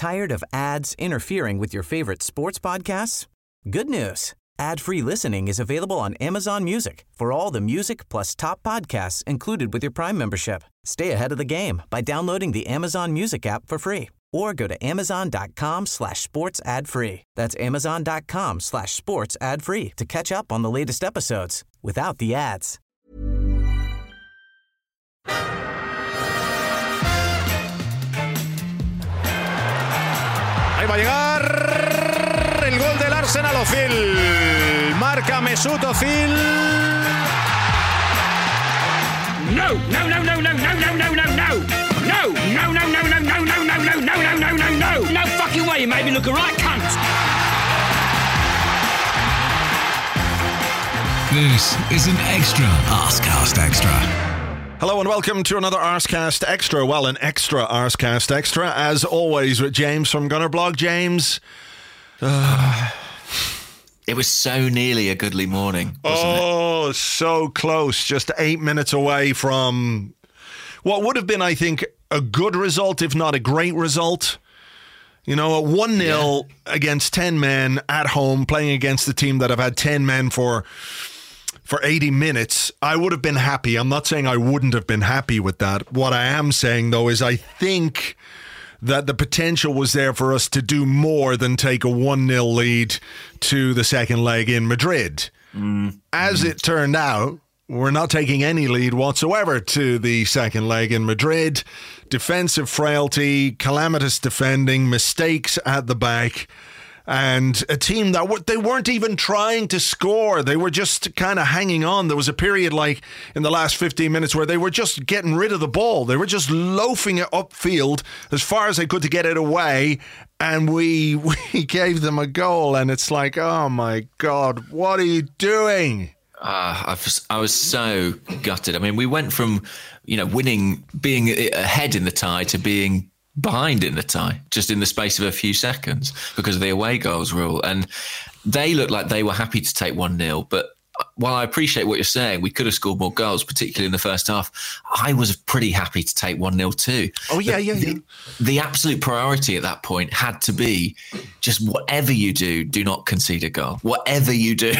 Tired of ads interfering with your favorite sports podcasts? Good news. Ad-free listening is available on Amazon Music for all the music plus top podcasts included with your Prime membership. Stay ahead of the game by downloading the Amazon Music app for free or go to amazon.com/sports ad free. That's amazon.com/sports ad free to catch up on the latest episodes without the ads. Ahí va a llegar el gol del Arsenal. Özil marca Mesut Özil. No, no, no, no, no, no, no, no, no, no. No, no, no, no, no, no, no, no, no, no, no, no, no, no. No fucking way, you made me look a right cunt. This is an extra Arsecast Extra. Hello and welcome to another Arsecast Extra. Well, an extra Arsecast Extra, as always, with James from Gunnerblog. James. It was so nearly a goodly morning, wasn't it? So close. Just 8 minutes away from what would have been, I think, a good result, if not a great result. You know, a 1-0 against 10 men at home, playing against the team that have had 10 men for 80 minutes. I would have been happy. I'm not saying I wouldn't have been happy with that. What I am saying, though, is I think that the potential was there for us to do more than take a 1-0 lead to the second leg in Madrid. As it turned out, we're not taking any lead whatsoever to the second leg in Madrid. Defensive frailty, calamitous defending, mistakes at the back, and a team that they weren't even trying to score. They were just kind of hanging on. There was a period like in the last 15 minutes where they were just getting rid of the ball. They were just loafing it upfield as far as they could to get it away, and we gave them a goal, and it's like, oh my God, what are you doing? I was so gutted. I mean, we went from, winning, being ahead in the tie to being behind in the tie, just in the space of a few seconds because of the away goals rule. And they looked like they were happy to take 1-0. But while I appreciate what you're saying, we could have scored more goals, particularly in the first half. I was pretty happy to take 1-0 too. Oh, yeah. The absolute priority at that point had to be just whatever you do not concede a goal. Whatever you do.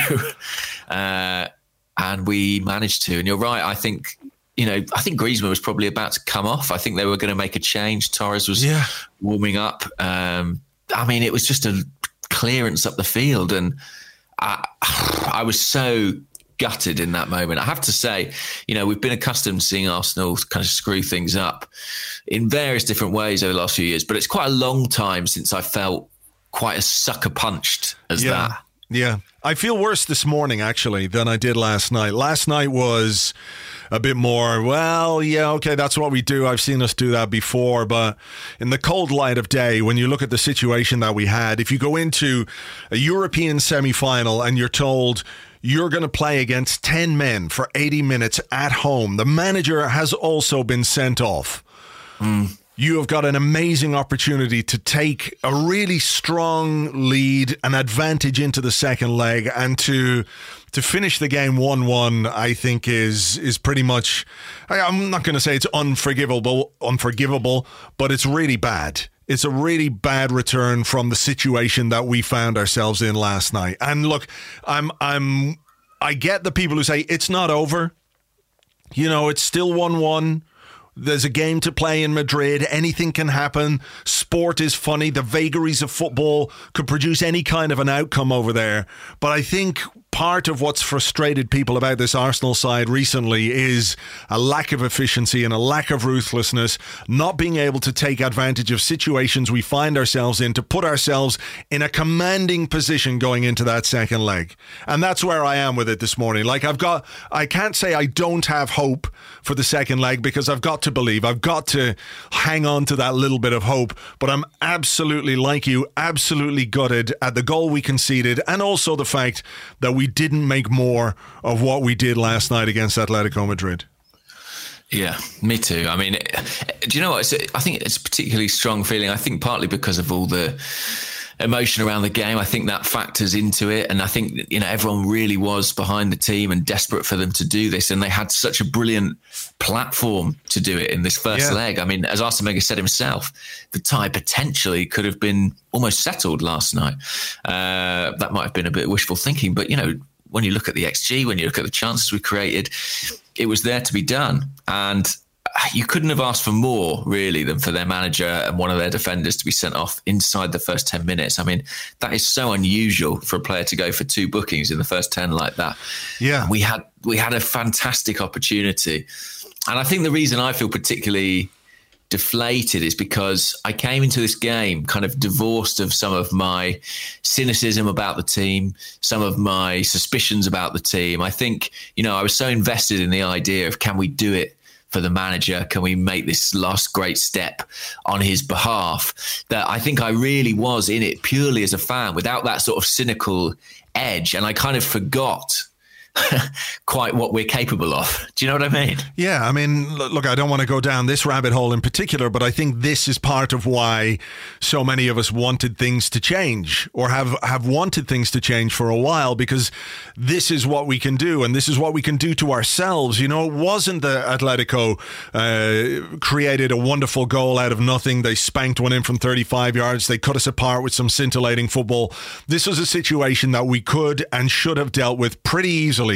And we managed to. And you're right, I think Griezmann was probably about to come off. I think they were going to make a change. Torres was warming up. It was just a clearance up the field. And I was so gutted in that moment. I have to say, we've been accustomed to seeing Arsenal kind of screw things up in various different ways over the last few years. But it's quite a long time since I felt quite as sucker punched as that. Yeah. I feel worse this morning, actually, than I did last night. Last night was a bit more, that's what we do. I've seen us do that before. But in the cold light of day, when you look at the situation that we had, if you go into a European semi-final and you're told you're going to play against 10 men for 80 minutes at home, the manager has also been sent off. You have got an amazing opportunity to take a really strong lead, an advantage into the second leg, and to finish the game 1-1, I think is pretty much, I'm not going to say it's unforgivable, but it's really bad. It's a really bad return from the situation that we found ourselves in last night. And look, I get the people who say it's not over. It's still 1-1. There's a game to play in Madrid. Anything can happen. Sport is funny. The vagaries of football could produce any kind of an outcome over there. But I think part of what's frustrated people about this Arsenal side recently is a lack of efficiency and a lack of ruthlessness, not being able to take advantage of situations we find ourselves in to put ourselves in a commanding position going into that second leg. And that's where I am with it this morning. I can't say I don't have hope for the second leg because I've got to believe, I've got to hang on to that little bit of hope. But I'm absolutely, like you, absolutely gutted at the goal we conceded, and also the fact that we didn't make more of what we did last night against Atletico Madrid. Yeah, me too. I mean, do you know what? I think it's a particularly strong feeling. I think partly because of all the emotion around the game. I think that factors into it. And I think, everyone really was behind the team and desperate for them to do this. And they had such a brilliant platform to do it in this first leg. I mean, as Arsene Wenger said himself, the tie potentially could have been almost settled last night. That might have been a bit wishful thinking. But, when you look at the XG, when you look at the chances we created, it was there to be done. And you couldn't have asked for more, really, than for their manager and one of their defenders to be sent off inside the first 10 minutes. I mean, that is so unusual for a player to go for 2 bookings in the first 10 like that. Yeah. And we had a fantastic opportunity. And I think the reason I feel particularly deflated is because I came into this game kind of divorced of some of my cynicism about the team, some of my suspicions about the team. I think, I was so invested in the idea of, can we do it for the manager? Can we make this last great step on his behalf? That I think I really was in it purely as a fan, without that sort of cynical edge. And I kind of forgot quite what we're capable of. Do you know what I mean? Yeah, I mean, look, I don't want to go down this rabbit hole in particular, but I think this is part of why so many of us wanted things to change, or have wanted things to change for a while, because this is what we can do, and this is what we can do to ourselves. It wasn't that Atletico created a wonderful goal out of nothing. They spanked one in from 35 yards. They cut us apart with some scintillating football. This was a situation that we could and should have dealt with pretty easily.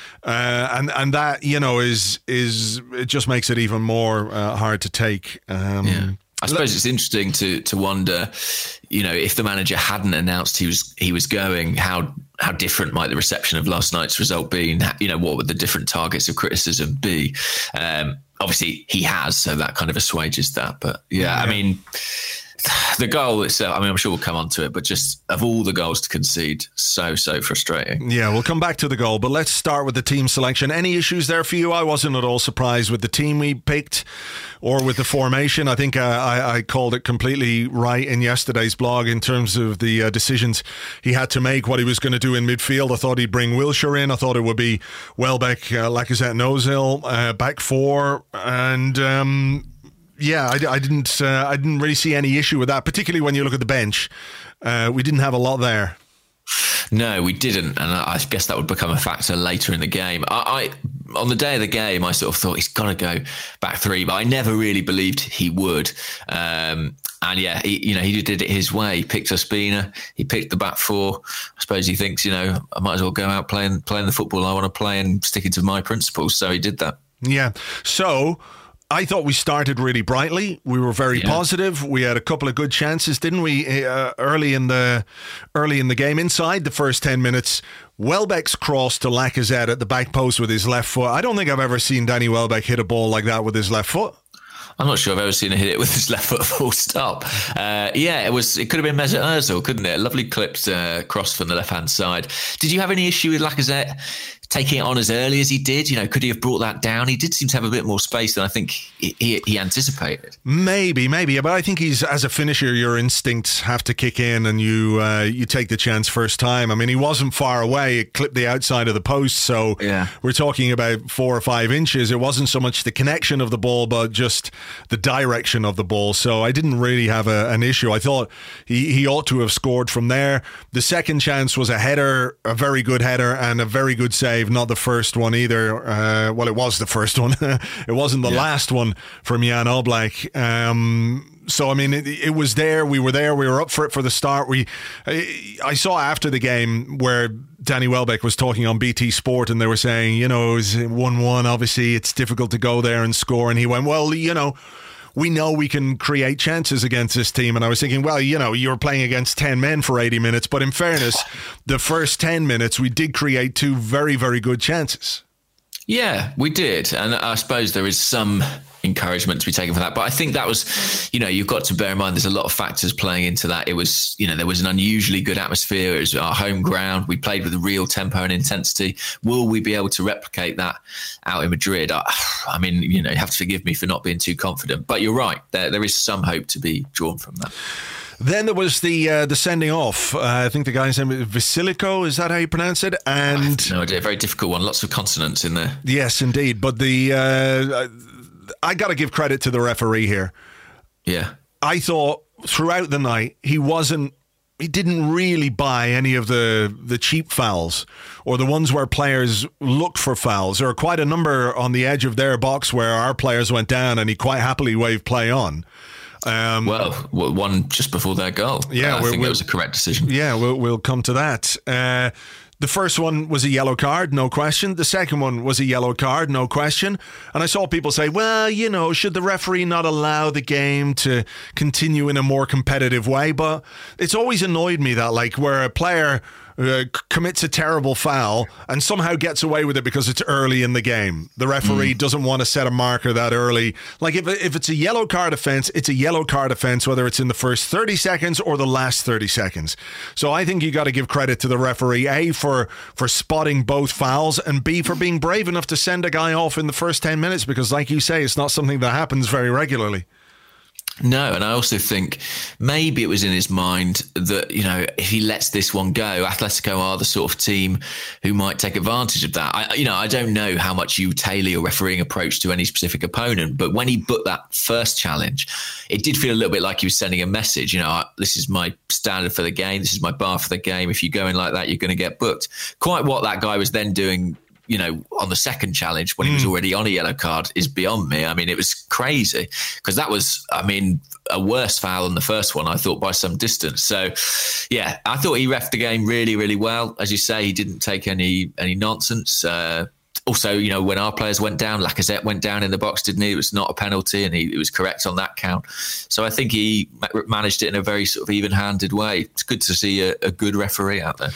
And that, is it just makes it even more hard to take. I suppose it's interesting to wonder, if the manager hadn't announced he was going, how different might the reception of last night's result be? What would the different targets of criticism be? Obviously he has, so that kind of assuages that. But I mean, the goal itself, I'm sure we'll come on to it, but just of all the goals to concede, so frustrating. Yeah, we'll come back to the goal, but let's start with the team selection. Any issues there for you? I wasn't at all surprised with the team we picked or with the formation. I think I called it completely right in yesterday's blog in terms of the decisions he had to make, what he was going to do in midfield. I thought he'd bring Wilshere in. I thought it would be Welbeck, Lacazette and Ozil, back four, and I didn't really see any issue with that, particularly when you look at the bench. We didn't have a lot there. No, we didn't, and I guess that would become a factor later in the game. I on the day of the game, I sort of thought he's got to go back three, but I never really believed he would. And he did it his way. He picked Ospina, he picked the back four. I suppose he thinks, I might as well go out playing the football I want to play and sticking to my principles. So he did that. Yeah. So I thought we started really brightly. We were very positive. We had a couple of good chances, didn't we? Early in the game, inside the first 10 minutes, Welbeck's cross to Lacazette at the back post with his left foot. I don't think I've ever seen Danny Welbeck hit a ball like that with his left foot. I'm not sure I've ever seen him hit it with his left foot full stop. It could have been Mesut Ozil, couldn't it? A lovely clipped cross from the left-hand side. Did you have any issue with Lacazette taking it on as early as he did? Could he have brought that down? He did seem to have a bit more space than I think he anticipated. Maybe. But I think as a finisher, your instincts have to kick in and you take the chance first time. I mean, he wasn't far away. It clipped the outside of the post. So we're talking about 4 or 5 inches. It wasn't so much the connection of the ball, but just the direction of the ball. So I didn't really have an issue. I thought he ought to have scored from there. The second chance was a header, a very good header and a very good save. Not the first one either. It was the first one. It wasn't the last one from Jan Oblak. So, I mean, it was there. We were there. We were up for it for the start. I saw after the game where Danny Welbeck was talking on BT Sport and they were saying, it was 1-1. Obviously, it's difficult to go there and score. And he went, well, we know we can create chances against this team. And I was thinking, well, you were playing against 10 men for 80 minutes. But in fairness, the first 10 minutes, we did create 2 very, very good chances. Yeah, we did. And I suppose there is some encouragement to be taken for that. But I think that was, you've got to bear in mind there's a lot of factors playing into that. It was, there was an unusually good atmosphere. It was our home ground. We played with a real tempo and intensity. Will we be able to replicate that out in Madrid? I mean, you have to forgive me for not being too confident. But you're right. There is some hope to be drawn from that. Then there was the sending off. I think the guy's name is Vasilico. Is that how you pronounce it? And no idea. Very difficult one. Lots of consonants in there. Yes, indeed. But I got to give credit to the referee here. Yeah. I thought throughout the night he wasn't didn't really buy any of the cheap fouls or the ones where players looked for fouls. There were quite a number on the edge of their box where our players went down and he quite happily waved play on. One just before their goal. Yeah, I think that was a correct decision. Yeah, we'll come to that. The first one was a yellow card, no question. The second one was a yellow card, no question. And I saw people say, well, should the referee not allow the game to continue in a more competitive way? But it's always annoyed me that, like, where a player commits a terrible foul and somehow gets away with it because it's early in the game. The referee doesn't want to set a marker that early. Like, if it's a yellow card offence, it's a yellow card offence, whether it's in the first 30 seconds or the last 30 seconds. So I think you got to give credit to the referee, A, for spotting both fouls, and B, for being brave enough to send a guy off in the first 10 minutes, because like you say, it's not something that happens very regularly. No, and I also think maybe it was in his mind that, if he lets this one go, Atletico are the sort of team who might take advantage of that. I don't know how much you tailor your refereeing approach to any specific opponent, but when he booked that first challenge, it did feel a little bit like he was sending a message. This is my standard for the game. This is my bar for the game. If you go in like that, you're going to get booked. Quite what that guy was then doing, on the second challenge when he was already on a yellow card is beyond me. I mean, it was crazy because that was, a worse foul than the first one, I thought, by some distance. So, yeah, I thought he reffed the game really, really well. As you say, he didn't take any nonsense. Also, when our players went down, Lacazette went down in the box, didn't he? It was not a penalty, and he was correct on that count. So I think he managed it in a very sort of even-handed way. It's good to see a good referee out there.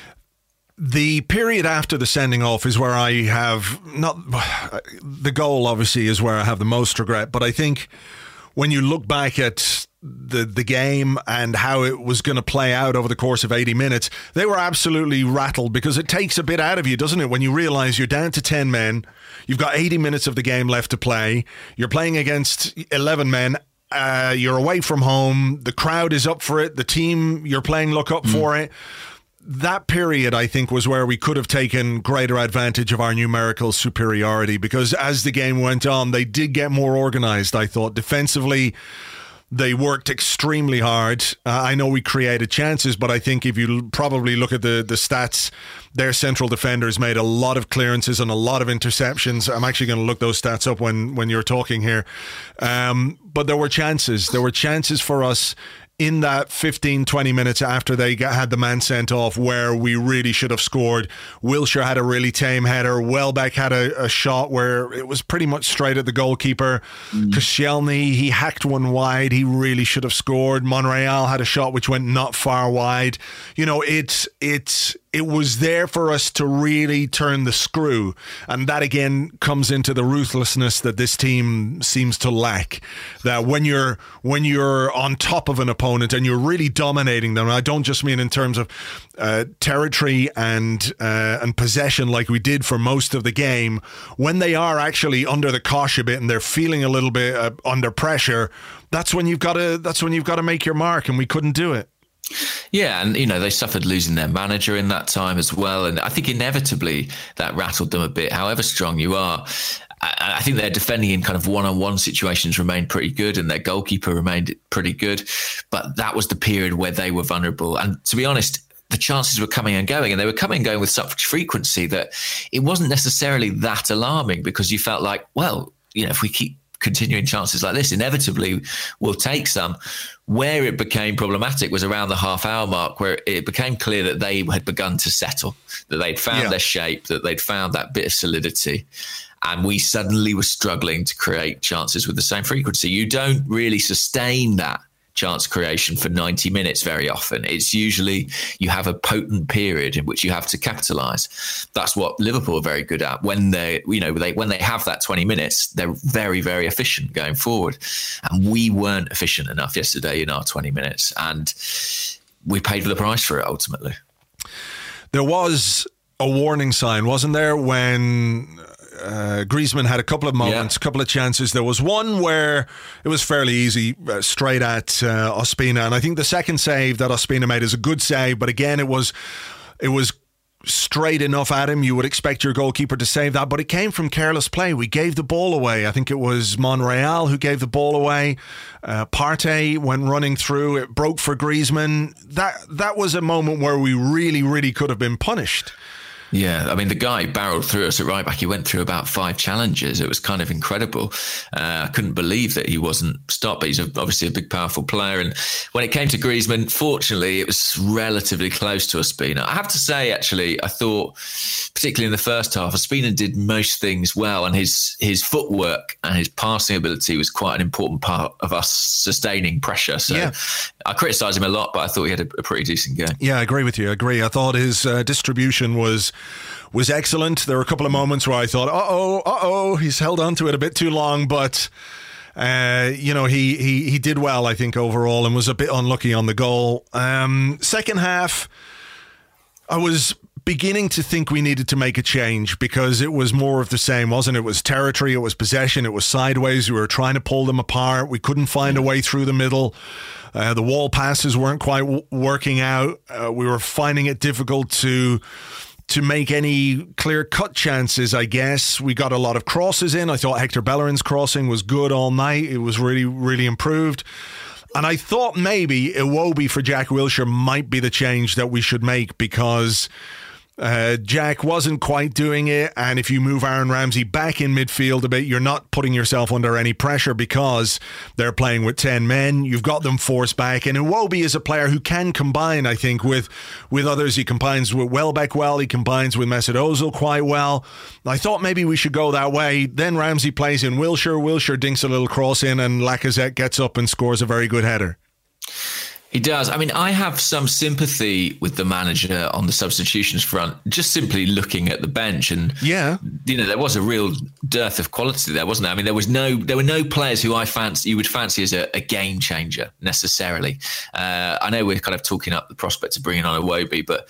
The period after the sending off is where I have the goal obviously is where I have the most regret, but I think when you look back at the game and how it was going to play out over the course of 80 minutes, they were absolutely rattled, because it takes a bit out of you, doesn't it, when you realise you're down to 10 men, you've got 80 minutes of the game left to play, you're playing against 11 men, you're away from home, the crowd is up for it, the team you're playing look up for it. That period, I think, was where we could have taken greater advantage of our numerical superiority, because as the game went on, they did get more organised, I thought. Defensively, they worked extremely hard. I know we created chances, but I think if you probably look at the stats, their central defenders made a lot of clearances and a lot of interceptions. I'm actually going to look those stats up when you're talking here. But there were chances. There were chances for us in that 15-20 minutes after they had the man sent off where we really should have scored. Wilshere had a really tame header. Welbeck had a shot where it was pretty much straight at the goalkeeper. Koscielny, he hacked one wide. He really should have scored. Monreal had a shot which went not far wide. It was there for us to really turn the screw. And that again comes into the ruthlessness that this team seems to lack. That when you're on top of an opponent and you're really dominating them, I don't just mean in terms of territory and possession like we did for most of the game, when they are actually under the cosh a bit and they're feeling a little bit under pressure, that's when you've got to make your mark, and we couldn't do it. Yeah, and they suffered losing their manager in that time as well, and I think inevitably that rattled them a bit. However strong you are, I think their defending in kind of one-on-one situations remained pretty good, and their goalkeeper remained pretty good. But that was the period where they were vulnerable, and to be honest, the chances were coming and going, and they were coming and going with such frequency that it wasn't necessarily that alarming, because you felt like, well, if we keep continuing chances like this, inevitably we'll take some. Where it became problematic was around the half-hour mark, where it became clear that they had begun to settle, that they'd found their shape, that they'd found that bit of solidity. And we suddenly were struggling to create chances with the same frequency. You don't really sustain that chance creation for 90 minutes very often. It's usually you have a potent period in which you have to capitalise. That's what Liverpool are very good at. When they have that 20 minutes, they're very, very efficient going forward. And we weren't efficient enough yesterday in our 20 minutes, and we paid the price for it ultimately. There was a warning sign, wasn't there, when Griezmann had a couple of moments, a couple of chances. There was one where it was fairly easy, straight at Ospina, and I think the second save that Ospina made is a good save, but again it was straight enough at him. You would expect your goalkeeper to save that, but it came from careless play. We gave the ball away. I think it was Monreal who gave the ball away. Partey went running through. It broke for Griezmann. That was a moment where we really, really could have been punished. Yeah, I mean, the guy barreled through us at right back. He went through about 5 challenges. It was kind of incredible. I couldn't believe that he wasn't stopped, but he's obviously a big, powerful player. And when it came to Griezmann, fortunately, it was relatively close to Ospina. I have to say, actually, I thought, particularly in the first half, Ospina did most things well, and his footwork and his passing ability was quite an important part of us sustaining pressure. So yeah. I criticised him a lot, but I thought he had a pretty decent game. Yeah, I agree with you. I agree. I thought his distribution was excellent. There were a couple of moments where I thought, he's held on to it a bit too long, but he did well, I think, overall, and was a bit unlucky on the goal. Second half, I was beginning to think we needed to make a change because it was more of the same, wasn't it? It was territory, it was possession, it was sideways. We were trying to pull them apart. We couldn't find a way through the middle. The wall passes weren't quite working out. We were finding it difficult to make any clear-cut chances, I guess. We got a lot of crosses in. I thought Hector Bellerin's crossing was good all night. It was really, really improved. And I thought maybe Iwobi for Jack Wilshere might be the change that we should make because Jack wasn't quite doing it, and if you move Aaron Ramsey back in midfield a bit, you're not putting yourself under any pressure because they're playing with 10 men. You've got them forced back, and Iwobi is a player who can combine, I think, with others. He combines with Welbeck well, he combines with Mesut Ozil quite well. I thought maybe we should go that way. Then Ramsey plays in Wilshere dinks a little cross in, and Lacazette gets up and scores a very good header. He does. I mean, I have some sympathy with the manager on the substitutions front, just simply looking at the bench. And, there was a real dearth of quality there, wasn't there? I mean, there were no players who you would fancy as a game changer necessarily. I know we're kind of talking up the prospect of bringing on Iwobi, but,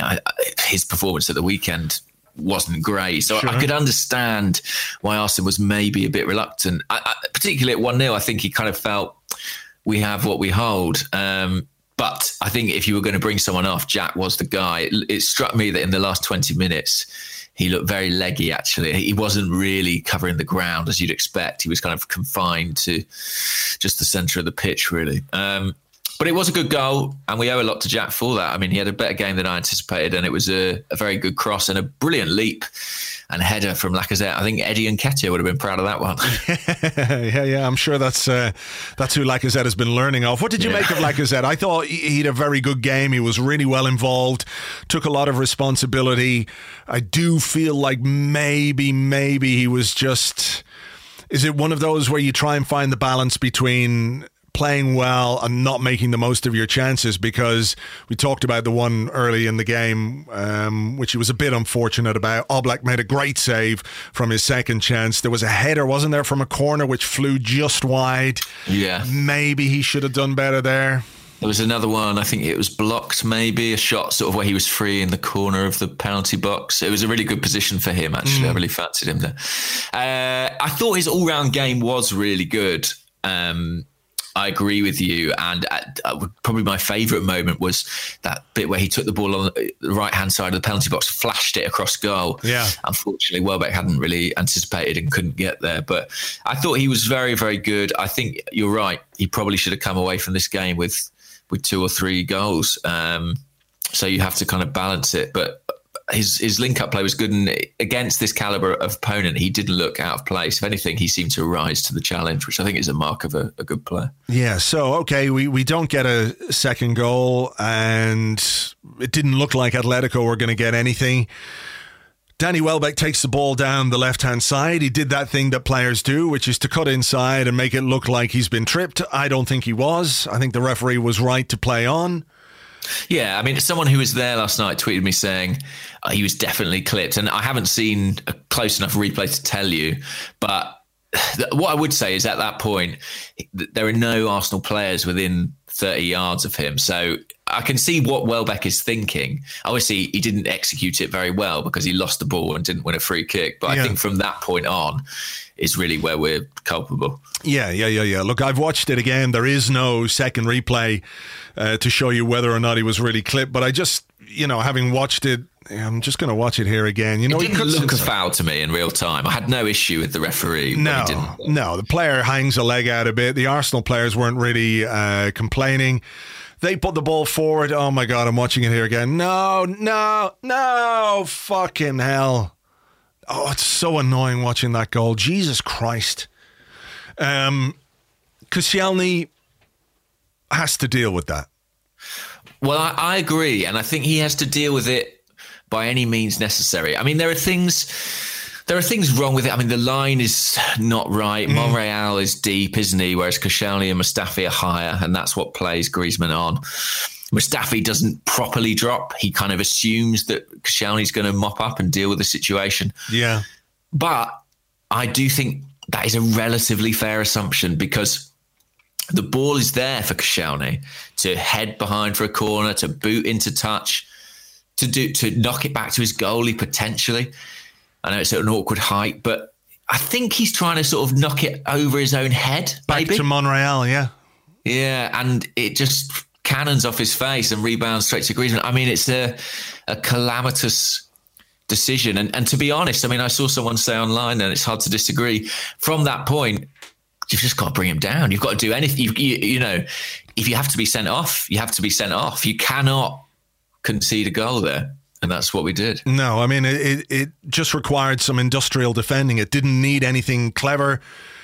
his performance at the weekend wasn't great. So sure. I could understand why Arsene was maybe a bit reluctant. Particularly at 1-0, I think he kind of felt, we have what we hold. But I think if you were going to bring someone off, Jack was the guy. It struck me that in the last 20 minutes, he looked very leggy, actually. He wasn't really covering the ground as you'd expect. He was kind of confined to just the centre of the pitch, really. But it was a good goal, and we owe a lot to Jack for that. I mean, he had a better game than I anticipated, and it was a very good cross and a brilliant leap and header from Lacazette. I think Eddie Nketiah would have been proud of that one. Yeah. I'm sure that's who Lacazette has been learning off. What did you make of Lacazette? I thought he had a very good game. He was really well involved, took a lot of responsibility. I do feel like maybe he was just... Is it one of those where you try and find the balance between playing well and not making the most of your chances? Because we talked about the one early in the game, which he was a bit unfortunate about. Oblak made a great save from his second chance. There was a header, wasn't there, from a corner which flew just wide. Yeah. Maybe he should have done better there. There was another one, I think it was blocked, maybe, a shot sort of where he was free in the corner of the penalty box. It was a really good position for him, actually. I really fancied him there. I thought his all-round game was really good. I agree with you, and probably my favourite moment was that bit where he took the ball on the right-hand side of the penalty box, flashed it across goal. Yeah. Unfortunately, Welbeck hadn't really anticipated and couldn't get there, but I thought he was very, very good. I think you're right. He probably should have come away from this game with 2 or 3 goals. So you have to kind of balance it, but his link-up play was good, and against this calibre of opponent, he didn't look out of place. If anything, he seemed to rise to the challenge, which I think is a mark of a good player. Yeah, so, okay, we don't get a second goal, and it didn't look like Atletico were going to get anything. Danny Welbeck takes the ball down the left-hand side. He did that thing that players do, which is to cut inside and make it look like he's been tripped. I don't think he was. I think the referee was right to play on. Yeah, I mean, someone who was there last night tweeted me saying he was definitely clipped, and I haven't seen a close enough replay to tell you, but what I would say is at that point, there are no Arsenal players within 30 yards of him. So I can see what Welbeck is thinking. Obviously, he didn't execute it very well because he lost the ball and didn't win a free kick. But I think from that point on is really where we're culpable. Yeah. Look, I've watched it again. There is no second replay to show you whether or not he was really clipped. But I just, having watched it I'm just going to watch it here again. You know, it didn't look a foul to me in real time. I had no issue with the referee. No, the player hangs a leg out a bit. The Arsenal players weren't really complaining. They put the ball forward. Oh my God, I'm watching it here again. No, fucking hell. Oh, it's so annoying watching that goal. Jesus Christ. Koscielny has to deal with that. Well, I agree, and I think he has to deal with it by any means necessary. I mean, there are things wrong with it. I mean, the line is not right. Monreal is deep, isn't he? Whereas Koscielny and Mustafi are higher, and that's what plays Griezmann on. Mustafi doesn't properly drop. He kind of assumes that Koscielny's going to mop up and deal with the situation. Yeah. But I do think that is a relatively fair assumption, because the ball is there for Koscielny to head behind for a corner, to boot into touch, to knock it back to his goalie potentially. I know it's at an awkward height, but I think he's trying to sort of knock it over his own head. Back to Monreal, yeah. Yeah, and it just cannons off his face and rebounds straight to Griezmann. I mean, it's a calamitous decision. And to be honest, I mean, I saw someone say online, and it's hard to disagree, from that point, you've just got to bring him down. You've got to do anything. You know, if you have to be sent off, you have to be sent off. You cannot concede a goal there. And that's what we did. No, I mean, it just required some industrial defending. It didn't need anything clever.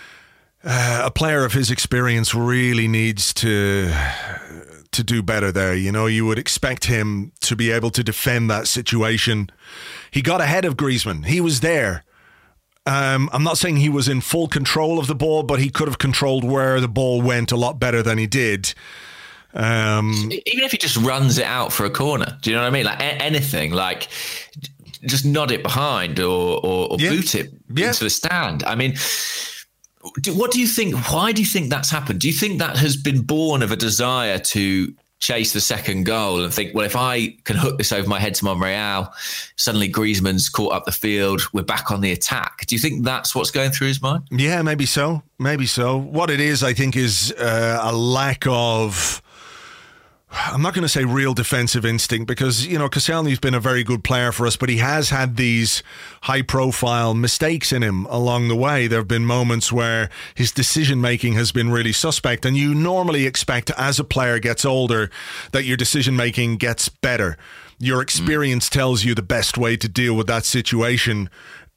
A player of his experience really needs to do better there. You know, you would expect him to be able to defend that situation. He got ahead of Griezmann. He was there. I'm not saying he was in full control of the ball, but he could have controlled where the ball went a lot better than he did. Even if he just runs it out for a corner, do you know what I mean? Like anything, like just nod it behind or boot it into the stand. I mean, what do you think? Why do you think that's happened? Do you think that has been born of a desire to chase the second goal and think, well, if I can hook this over my head to Monreal, suddenly Griezmann's caught up the field, we're back on the attack? Do you think that's what's going through his mind? Yeah, maybe so. Maybe so. What it is, I think, is a lack of... I'm not going to say real defensive instinct, because, you know, Koscielny's been a very good player for us, but he has had these high-profile mistakes in him along the way. There have been moments where his decision-making has been really suspect, and you normally expect, as a player gets older, that your decision-making gets better. Your experience tells you the best way to deal with that situation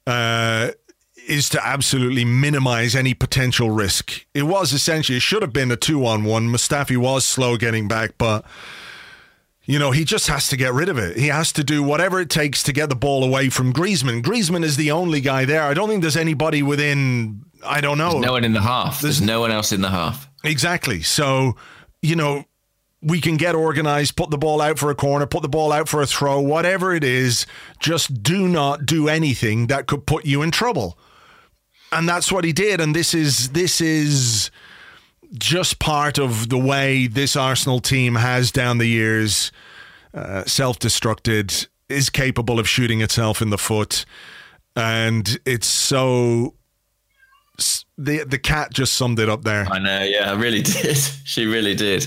is to absolutely minimize any potential risk. It should have been a 2-on-1. Mustafi was slow getting back, but, you know, he just has to get rid of it. He has to do whatever it takes to get the ball away from Griezmann. Griezmann is the only guy there. I don't think there's anybody within, I don't know. There's no one in the half. There's no one else in the half. Exactly. So, you know, we can get organized, put the ball out for a corner, put the ball out for a throw, whatever it is, just do not do anything that could put you in trouble. And that's what he did. And this is just part of the way this Arsenal team has, down the years, self-destructed, is capable of shooting itself in the foot. And it's so... The cat just summed it up there. I know, yeah, I really did. She really did.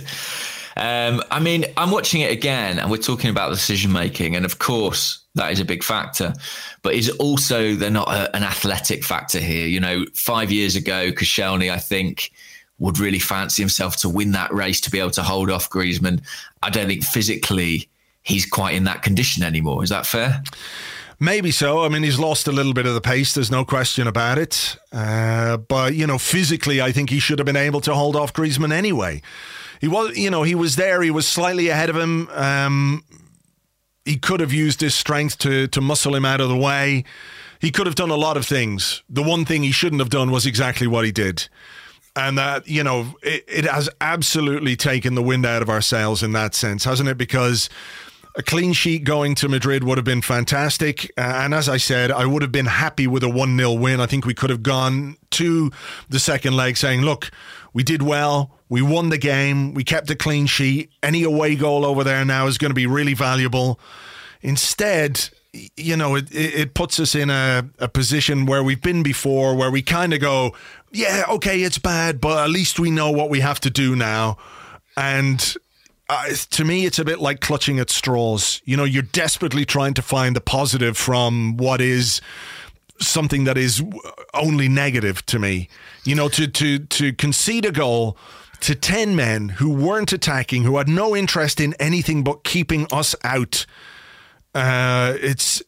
I mean, I'm watching it again, and we're talking about decision-making, and of course, that is a big factor. But they're not an athletic factor here. You know, 5 years ago, Koscielny, I think, would really fancy himself to win that race, to be able to hold off Griezmann. I don't think physically he's quite in that condition anymore. Is that fair? Maybe so. I mean, he's lost a little bit of the pace. There's no question about it. But, you know, physically, I think he should have been able to hold off Griezmann anyway. He was there. He was slightly ahead of him. He could have used his strength to muscle him out of the way. He could have done a lot of things. The one thing he shouldn't have done was exactly what he did. And that, you know, it has absolutely taken the wind out of our sails in that sense, hasn't it? Because a clean sheet going to Madrid would have been fantastic. And as I said, I would have been happy with a 1-0 win. I think we could have gone to the second leg saying, look, we did well. We won the game. We kept a clean sheet. Any away goal over there now is going to be really valuable. Instead, you know, it puts us in a position where we've been before, where we kind of go, yeah, okay, it's bad, but at least we know what we have to do now. And to me, it's a bit like clutching at straws. You know, you're desperately trying to find the positive from what is something that is only negative to me. You know, to concede a goal to 10 men who weren't attacking, who had no interest in anything but keeping us out. Well, let's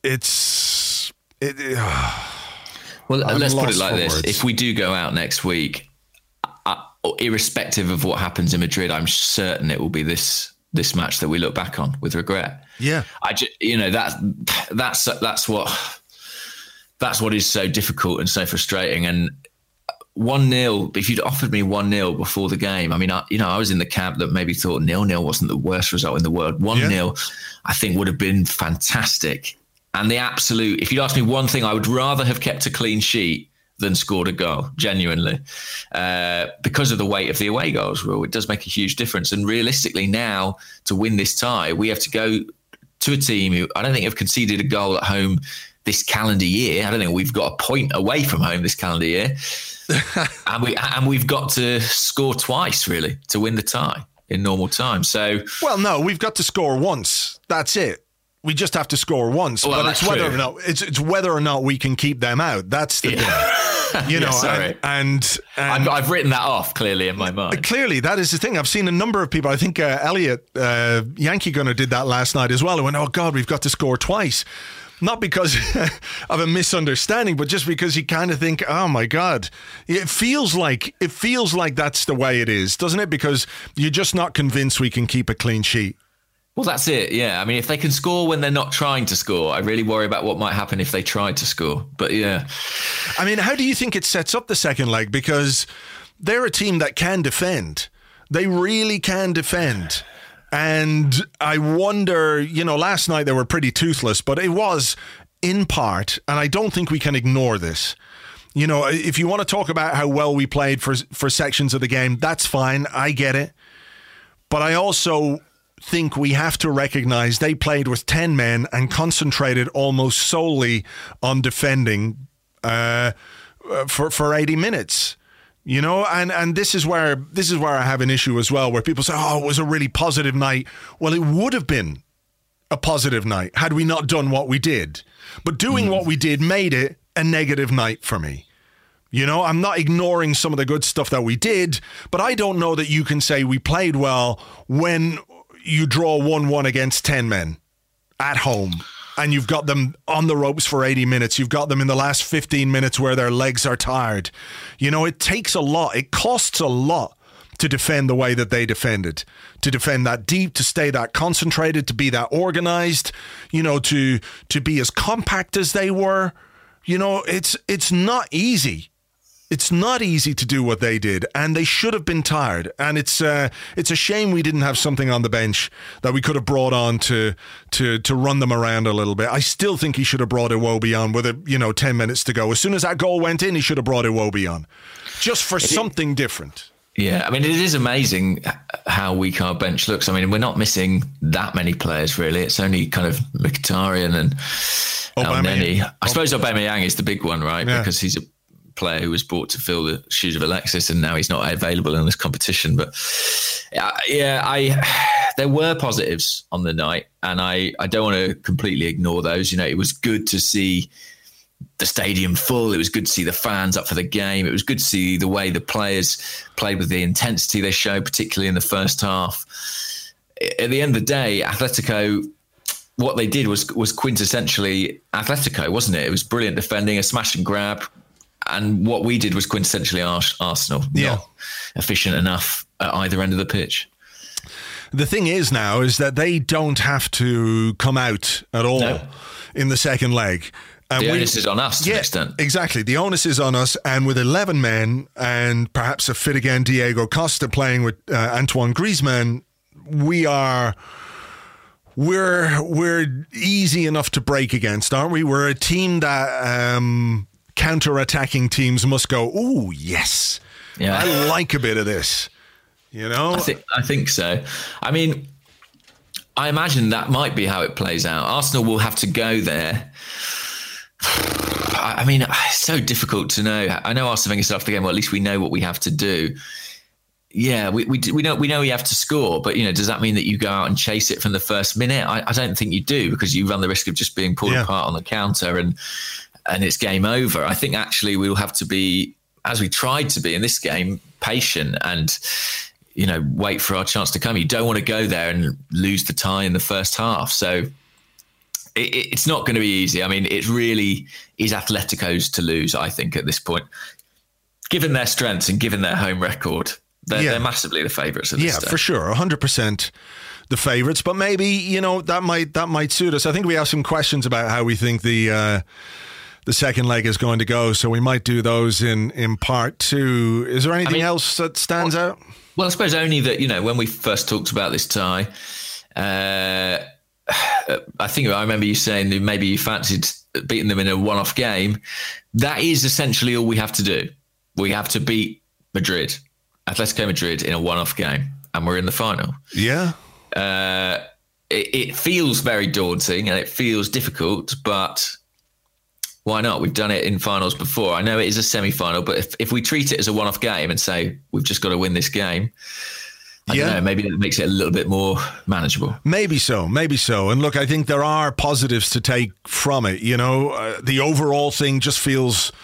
put it like this. If we do go out next week, irrespective of what happens in Madrid, I'm certain it will be this match that we look back on with regret. Yeah. That's what is so difficult and so frustrating. And 1-0, if you'd offered me 1-0 before the game, I mean, I was in the camp that maybe thought 0-0 wasn't the worst result in the world. 1-0, I think, would have been fantastic. And the absolute, if you'd asked me one thing, I would rather have kept a clean sheet than scored a goal, genuinely. Because of the weight of the away goals rule, it does make a huge difference. And realistically now, to win this tie, we have to go to a team who I don't think have conceded a goal at home this calendar year. I don't think we've got a point away from home this calendar year. and we've got to score twice, really, to win the tie in normal time. So, well, no, we've got to score once. That's it. We just have to score once. Well, but it's whether or not we can keep them out. That's the thing. You know, sorry. and I've written that off clearly in my mind. Clearly, that is the thing. I've seen a number of people. I think Elliot, Yankee Gunner, did that last night as well. And went, oh God, we've got to score twice. Not because of a misunderstanding, but just because you kind of think, oh my God, it feels like that's the way it is, doesn't it? Because you're just not convinced we can keep a clean sheet. Well, that's it. Yeah. I mean, if they can score when they're not trying to score, I really worry about what might happen if they tried to score. But yeah. I mean, how do you think it sets up the second leg? Because they're a team that can defend. They really can defend. And I wonder, you know, last night they were pretty toothless, but it was in part, and I don't think we can ignore this. You know, if you want to talk about how well we played for sections of the game, that's fine. I get it. But I also think we have to recognize they played with 10 men and concentrated almost solely on defending for 80 minutes. You know, and this is where I have an issue as well, where people say, oh, it was a really positive night. Well, it would have been a positive night had we not done what we did. But doing what we did made it a negative night for me. You know, I'm not ignoring some of the good stuff that we did, but I don't know that you can say we played well when you draw 1-1 against 10 men at home. And you've got them on the ropes for 80 minutes. You've got them in the last 15 minutes where their legs are tired. You know, it takes a lot. It costs a lot to defend the way that they defended, to defend that deep, to stay that concentrated, to be that organized, you know, to be as compact as they were. You know, it's not easy. It's not easy to do what they did, and they should have been tired. And it's a shame we didn't have something on the bench that we could have brought on to run them around a little bit. I still think he should have brought Iwobi on with 10 minutes to go. As soon as that goal went in, he should have brought Iwobi on, just for something different. Yeah, I mean, it is amazing how weak our bench looks. I mean, we're not missing that many players, really. It's only kind of Mkhitaryan and Elneny. I suppose Aubameyang is the big one, right? Yeah. Because he's a player who was brought to fill the shoes of Alexis, and now he's not available in this competition. But there were positives on the night, and I don't want to completely ignore those. You know, it was good to see the stadium full. It was good to see the fans up for the game. It was good to see the way the players played with the intensity they showed, particularly in the first half. At the end of the day, Atletico, what they did was quintessentially Atletico, wasn't it? It was brilliant defending, a smash and grab. And what we did was quintessentially Arsenal, not efficient enough at either end of the pitch. The thing is now is that they don't have to come out at all in the second leg. The onus is on us to an extent. Exactly. The onus is on us. And with 11 men and perhaps a fit again Diego Costa playing with Antoine Griezmann, we're easy enough to break against, aren't we? We're a team that counter-attacking teams must go, ooh, yes. Yeah. I like a bit of this. You know? I think so. I mean, I imagine that might be how it plays out. Arsenal will have to go there. I mean, it's so difficult to know. I know Arsene Wenger started the game, well, at least we know what we have to do. Yeah, we know you have to score, but does that mean that you go out and chase it from the first minute? I don't think you do, because you run the risk of just being pulled apart on the counter and it's game over. I think actually we'll have to be, as we tried to be in this game, patient and wait for our chance to come. You don't want to go there and lose the tie in the first half. So it's not going to be easy. I mean, it really is Atletico's to lose, I think, at this point, given their strengths and given their home record. They're massively the favourites of this day. For sure, 100% the favourites. But maybe that might suit us. I think we have some questions about how we think the second leg is going to go, so we might do those in part 2. Is there anything else that stands out? Well, I suppose only that when we first talked about this tie, I think I remember you saying that maybe you fancied beating them in a one-off game. That is essentially all we have to do. We have to beat Atletico Madrid in a one-off game, and we're in the final. Yeah. It feels very daunting and it feels difficult, but why not? We've done it in finals before. I know it is a semi-final, but if we treat it as a one-off game and say we've just got to win this game, I don't know, maybe that makes it a little bit more manageable. Maybe so. And look, I think there are positives to take from it. The overall thing just feels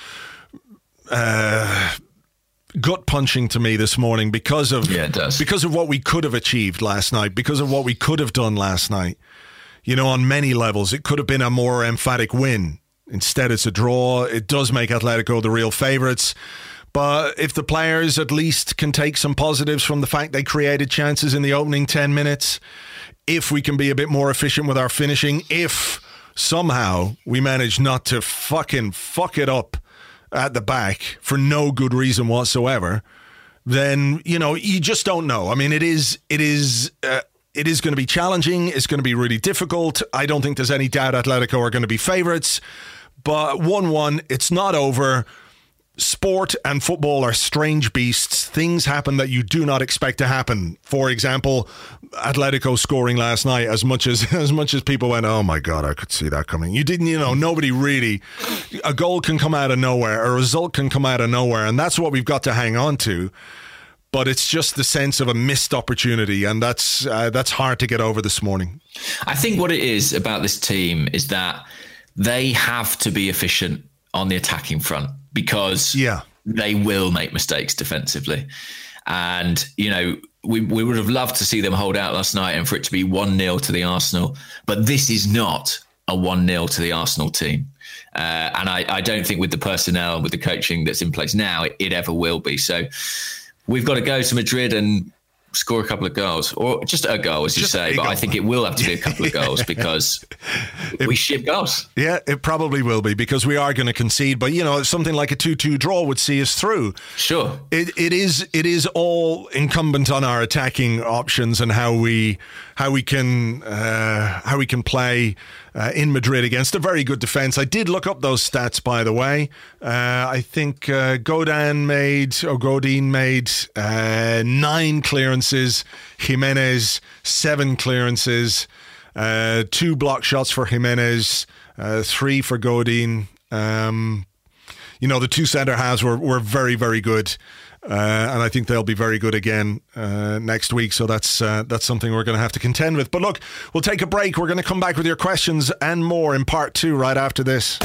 gut punching to me this morning because of what we could have achieved last night, because of what we could have done last night. On many levels, it could have been a more emphatic win. Instead, it's a draw. It does make Atletico the real favourites. But if the players at least can take some positives from the fact they created chances in the opening 10 minutes, if we can be a bit more efficient with our finishing, if somehow we manage not to fucking fuck it up at the back for no good reason whatsoever, then, you just don't know. I mean, it is going to be challenging. It's going to be really difficult. I don't think there's any doubt Atletico are going to be favourites. But 1-1, it's not over. Sport and football are strange beasts. Things happen that you do not expect to happen. For example, Atletico scoring last night, as much as people went, oh my God, I could see that coming. You didn't, nobody really. A goal can come out of nowhere. A result can come out of nowhere. And that's what we've got to hang on to. But it's just the sense of a missed opportunity. And that's hard to get over this morning. I think what it is about this team is that they have to be efficient on the attacking front, because they will make mistakes defensively. And, we would have loved to see them hold out last night and for it to be 1-0 to the Arsenal. But this is not a 1-0 to the Arsenal team. And I don't think with the personnel, with the coaching that's in place now, it ever will be. So we've got to go to Madrid and score a couple of goals, or just a goal, as you say. But I think it will have to be a couple of goals because we ship goals. Yeah, it probably will be, because we are going to concede. But, something like a 2-2 draw would see us through. Sure. It is all incumbent on our attacking options and how we can play in Madrid against a very good defence. I did look up those stats, by the way. I think Godin made 9 clearances, Jimenez 7 clearances, 2 block shots for Jimenez, 3 for Godin. The 2 centre halves were very, very good. And I think they'll be very good again next week. So that's something we're going to have to contend with. But look, we'll take a break. We're going to come back with your questions and more in part 2 right after this.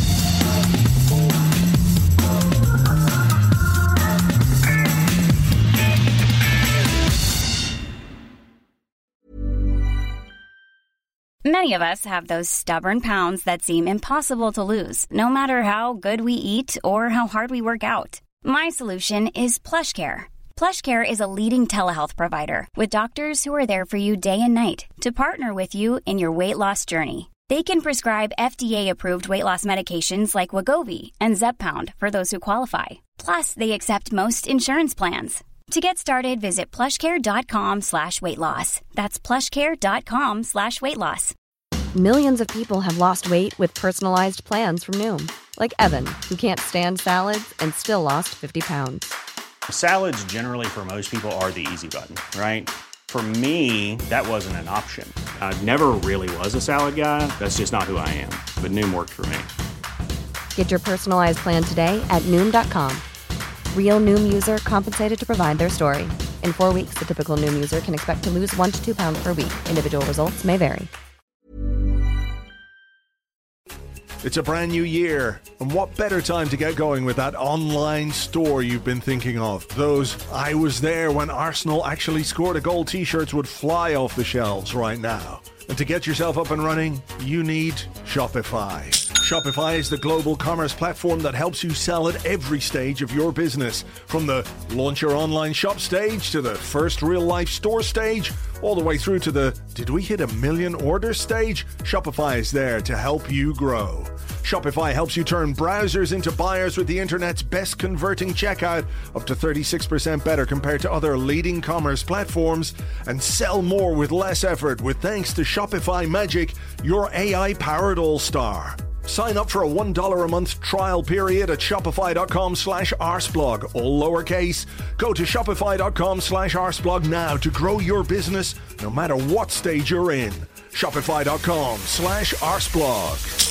Many of us have those stubborn pounds that seem impossible to lose, no matter how good we eat or how hard we work out. My solution is PlushCare. PlushCare is a leading telehealth provider with doctors who are there for you day and night to partner with you in your weight loss journey. They can prescribe FDA-approved weight loss medications like Wegovy and Zepbound for those who qualify. Plus, they accept most insurance plans. To get started, visit plushcare.com/weightloss. That's plushcare.com/weightloss. Millions of people have lost weight with personalized plans from Noom. Like Evan, who can't stand salads and still lost 50 pounds. Salads generally for most people are the easy button, right? For me, that wasn't an option. I never really was a salad guy. That's just not who I am. But Noom worked for me. Get your personalized plan today at Noom.com. Real Noom user compensated to provide their story. In 4 weeks, the typical Noom user can expect to lose 1 to 2 pounds per week. Individual results may vary. It's a brand new year, and what better time to get going with that online store you've been thinking of? Those "I was there when Arsenal actually scored a goal" t-shirts would fly off the shelves right now. And to get yourself up and running, you need Shopify. Shopify is the global commerce platform that helps you sell at every stage of your business. From the launch your online shop stage to the first real-life store stage, all the way through to the "did we hit 1 million orders" stage, Shopify is there to help you grow. Shopify helps you turn browsers into buyers with the internet's best converting checkout, up to 36% better compared to other leading commerce platforms, and sell more with less effort with thanks to Shopify Magic, your AI-powered all-star. Sign up for a $1 a month trial period at shopify.com/arsblog, all lowercase. Go to shopify.com/arsblog now to grow your business no matter what stage you're in. Shopify.com/arsblog.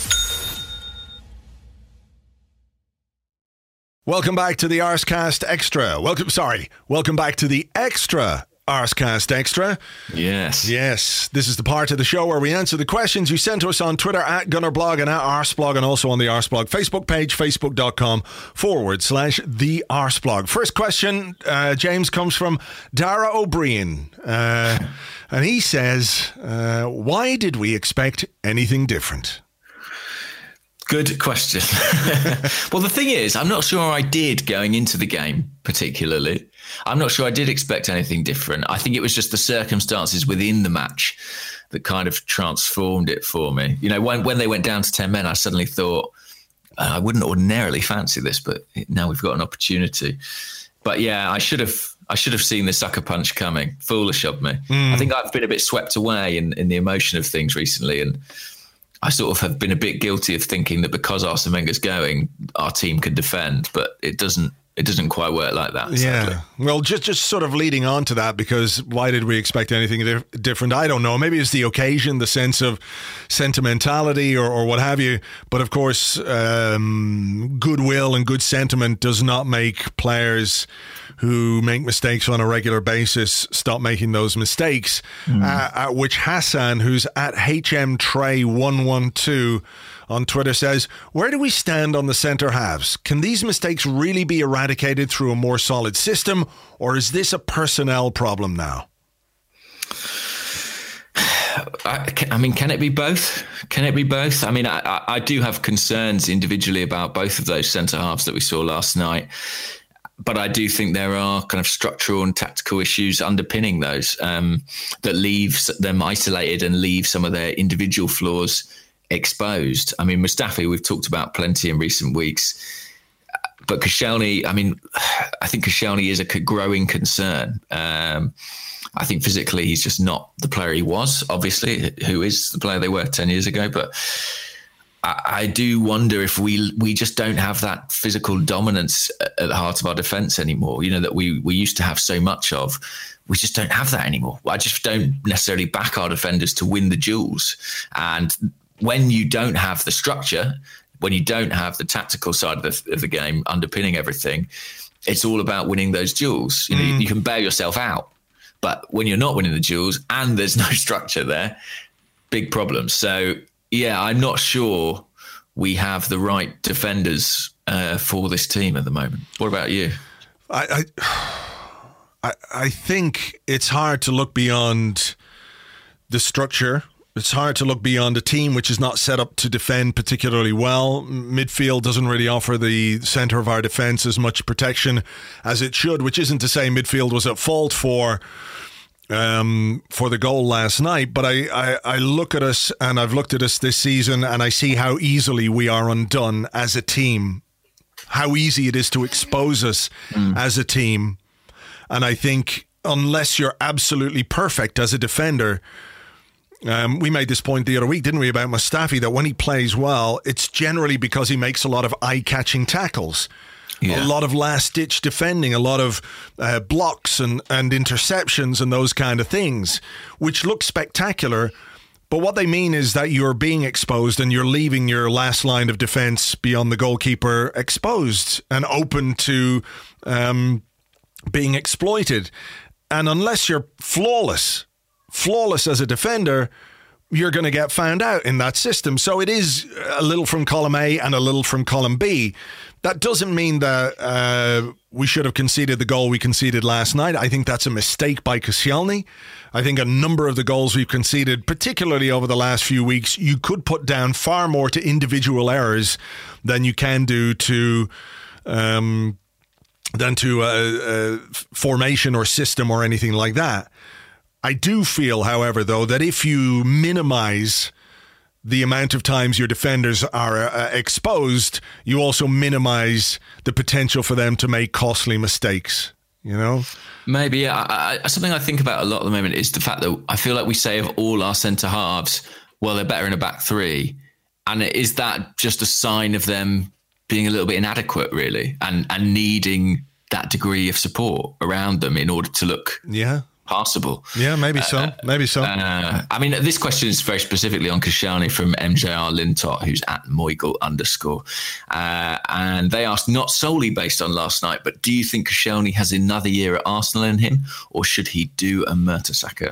Welcome back to the Arscast Extra. Welcome back to the Extra Arscast Extra. Yes. This is the part of the show where we answer the questions you sent to us on Twitter at Gunnerblog and at Arsblog, and also on the Arsblog Facebook page, facebook.com/the Arsblog. First question, James, comes from Dara O'Brien. And he says, why did we expect anything different? Good question. Well, the thing is, I'm not sure I did going into the game particularly. I'm not sure I did expect anything different. I think it was just the circumstances within the match that kind of transformed it for me. You know, when they went down to 10 men, I suddenly thought, I wouldn't ordinarily fancy this, but now we've got an opportunity. But yeah, I should have seen the sucker punch coming. Foolish of me. I think I've been a bit swept away in the emotion of things recently, and I sort of have been a bit guilty of thinking that because Arsene Wenger's going, our team can defend, but it doesn't quite work like that. Sadly. Yeah. Well, just sort of leading on to that, because why did we expect anything different? I don't know. Maybe it's the occasion, the sense of sentimentality or what have you. But of course, goodwill and good sentiment does not make players who make mistakes on a regular basis stop making those mistakes. At which Hassan, who's at HMTray112 on Twitter, says, where do we stand on the centre halves? Can these mistakes really be eradicated through a more solid system, or is this a personnel problem now? I mean, can it be both? Can it be both? I mean, I do have concerns individually about both of those centre halves that we saw last night. But I do think there are kind of structural and tactical issues underpinning those that leave them isolated and leave some of their individual flaws exposed. I mean, Mustafi, we've talked about plenty in recent weeks. But Koscielny, I mean, I think Koscielny is a growing concern. I think physically he's just not the player he was, obviously, who is the player they were 10 years ago. But I do wonder if we just don't have that physical dominance at the heart of our defence anymore, you know, that we used to have so much of. We just don't have that anymore. I just don't necessarily back our defenders to win the duels. And when you don't have the structure, when you don't have the tactical side of the game underpinning everything, it's all about winning those duels. You know, you can bail yourself out. But when you're not winning the duels and there's no structure there, big problems. So, yeah, I'm not sure we have the right defenders for this team at the moment. What about you? I think it's hard to look beyond the structure. It's hard to look beyond a team which is not set up to defend particularly well. Midfield doesn't really offer the centre of our defence as much protection as it should, which isn't to say midfield was at fault for the goal last night, but I look at us, and I've looked at us this season, and I see how easily we are undone as a team, how easy it is to expose us as a team. And I think unless you're absolutely perfect as a defender, we made this point the other week, didn't we, about Mustafi, that when he plays well, it's generally because he makes a lot of eye-catching tackles. Yeah. A lot of last-ditch defending, a lot of blocks and interceptions and those kind of things, which look spectacular. But what they mean is that you're being exposed and you're leaving your last line of defence beyond the goalkeeper exposed and open to being exploited. And unless you're flawless as a defender, you're going to get found out in that system. So it is a little from column A and a little from column B. That doesn't mean that we should have conceded the goal we conceded last night. I think that's a mistake by Koscielny. I think a number of the goals we've conceded, particularly over the last few weeks, you could put down far more to individual errors than you can do to formation or system or anything like that. I do feel, however, though, that if you minimize the amount of times your defenders are exposed, you also minimize the potential for them to make costly mistakes, you know? Maybe, yeah. Something I think about a lot at the moment is the fact that I feel like we say of all our centre-halves, well, they're better in a back three. And is that just a sign of them being a little bit inadequate, really, and needing that degree of support around them in order to look passable? Yeah, maybe so. Maybe so. I mean, this question is very specifically on Koscielny from MJR Lintot, who's at Moigel _. And they asked, not solely based on last night, but do you think Koscielny has another year at Arsenal in him, or should he do a Mertesacker?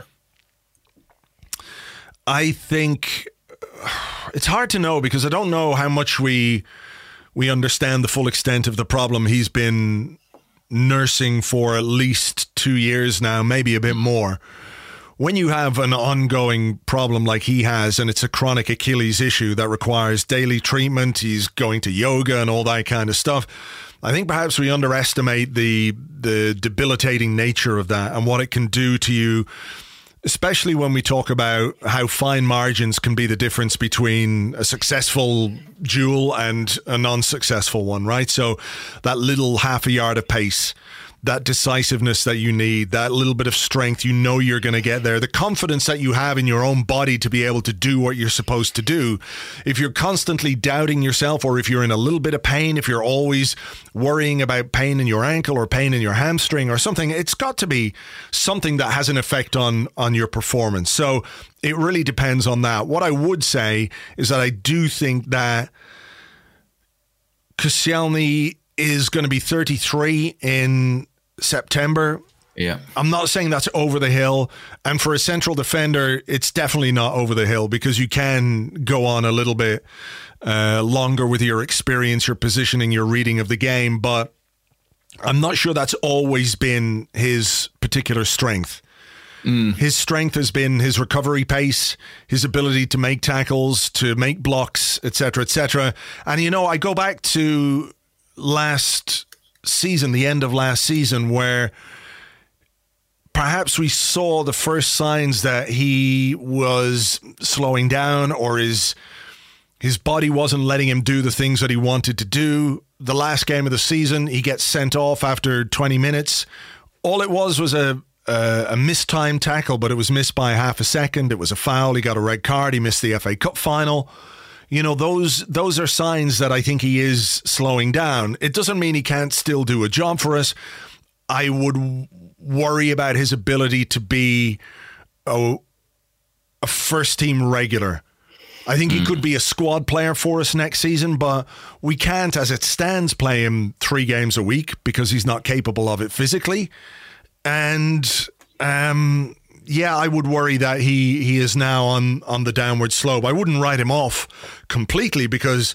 I think it's hard to know, because I don't know how much we understand the full extent of the problem he's been nursing for at least 2 years now, maybe a bit more. When you have an ongoing problem like he has, and it's a chronic Achilles issue that requires daily treatment, he's going to yoga and all that kind of stuff, I think perhaps we underestimate the debilitating nature of that and what it can do to you, especially when we talk about how fine margins can be the difference between a successful duel and a non-successful one, right? So that little half a yard of pace, that decisiveness that you need, that little bit of strength, you know you're going to get there, the confidence that you have in your own body to be able to do what you're supposed to do. If you're constantly doubting yourself, or if you're in a little bit of pain, if you're always worrying about pain in your ankle or pain in your hamstring or something, it's got to be something that has an effect on your performance. So it really depends on that. What I would say is that I do think that Koscielny is going to be 33 in September. Yeah. I'm not saying that's over the hill. And for a central defender, it's definitely not over the hill, because you can go on a little bit longer with your experience, your positioning, your reading of the game. But I'm not sure that's always been his particular strength. His strength has been his recovery pace, his ability to make tackles, to make blocks, etc., etc. And, you know, I go back to last season, the end of last season, where perhaps we saw the first signs that he was slowing down, or his body wasn't letting him do the things that he wanted to do. The last game of the season, he gets sent off after 20 minutes. All it was a mistimed tackle, but it was missed by half a second. It was a foul. He got a red card. He missed the FA Cup final. You know, those are signs that I think he is slowing down. It doesn't mean he can't still do a job for us. I would worry about his ability to be a first-team regular. I think he could be a squad player for us next season, but we can't, as it stands, play him 3 games a week because he's not capable of it physically. And I would worry that he is now on the downward slope. I wouldn't write him off completely, because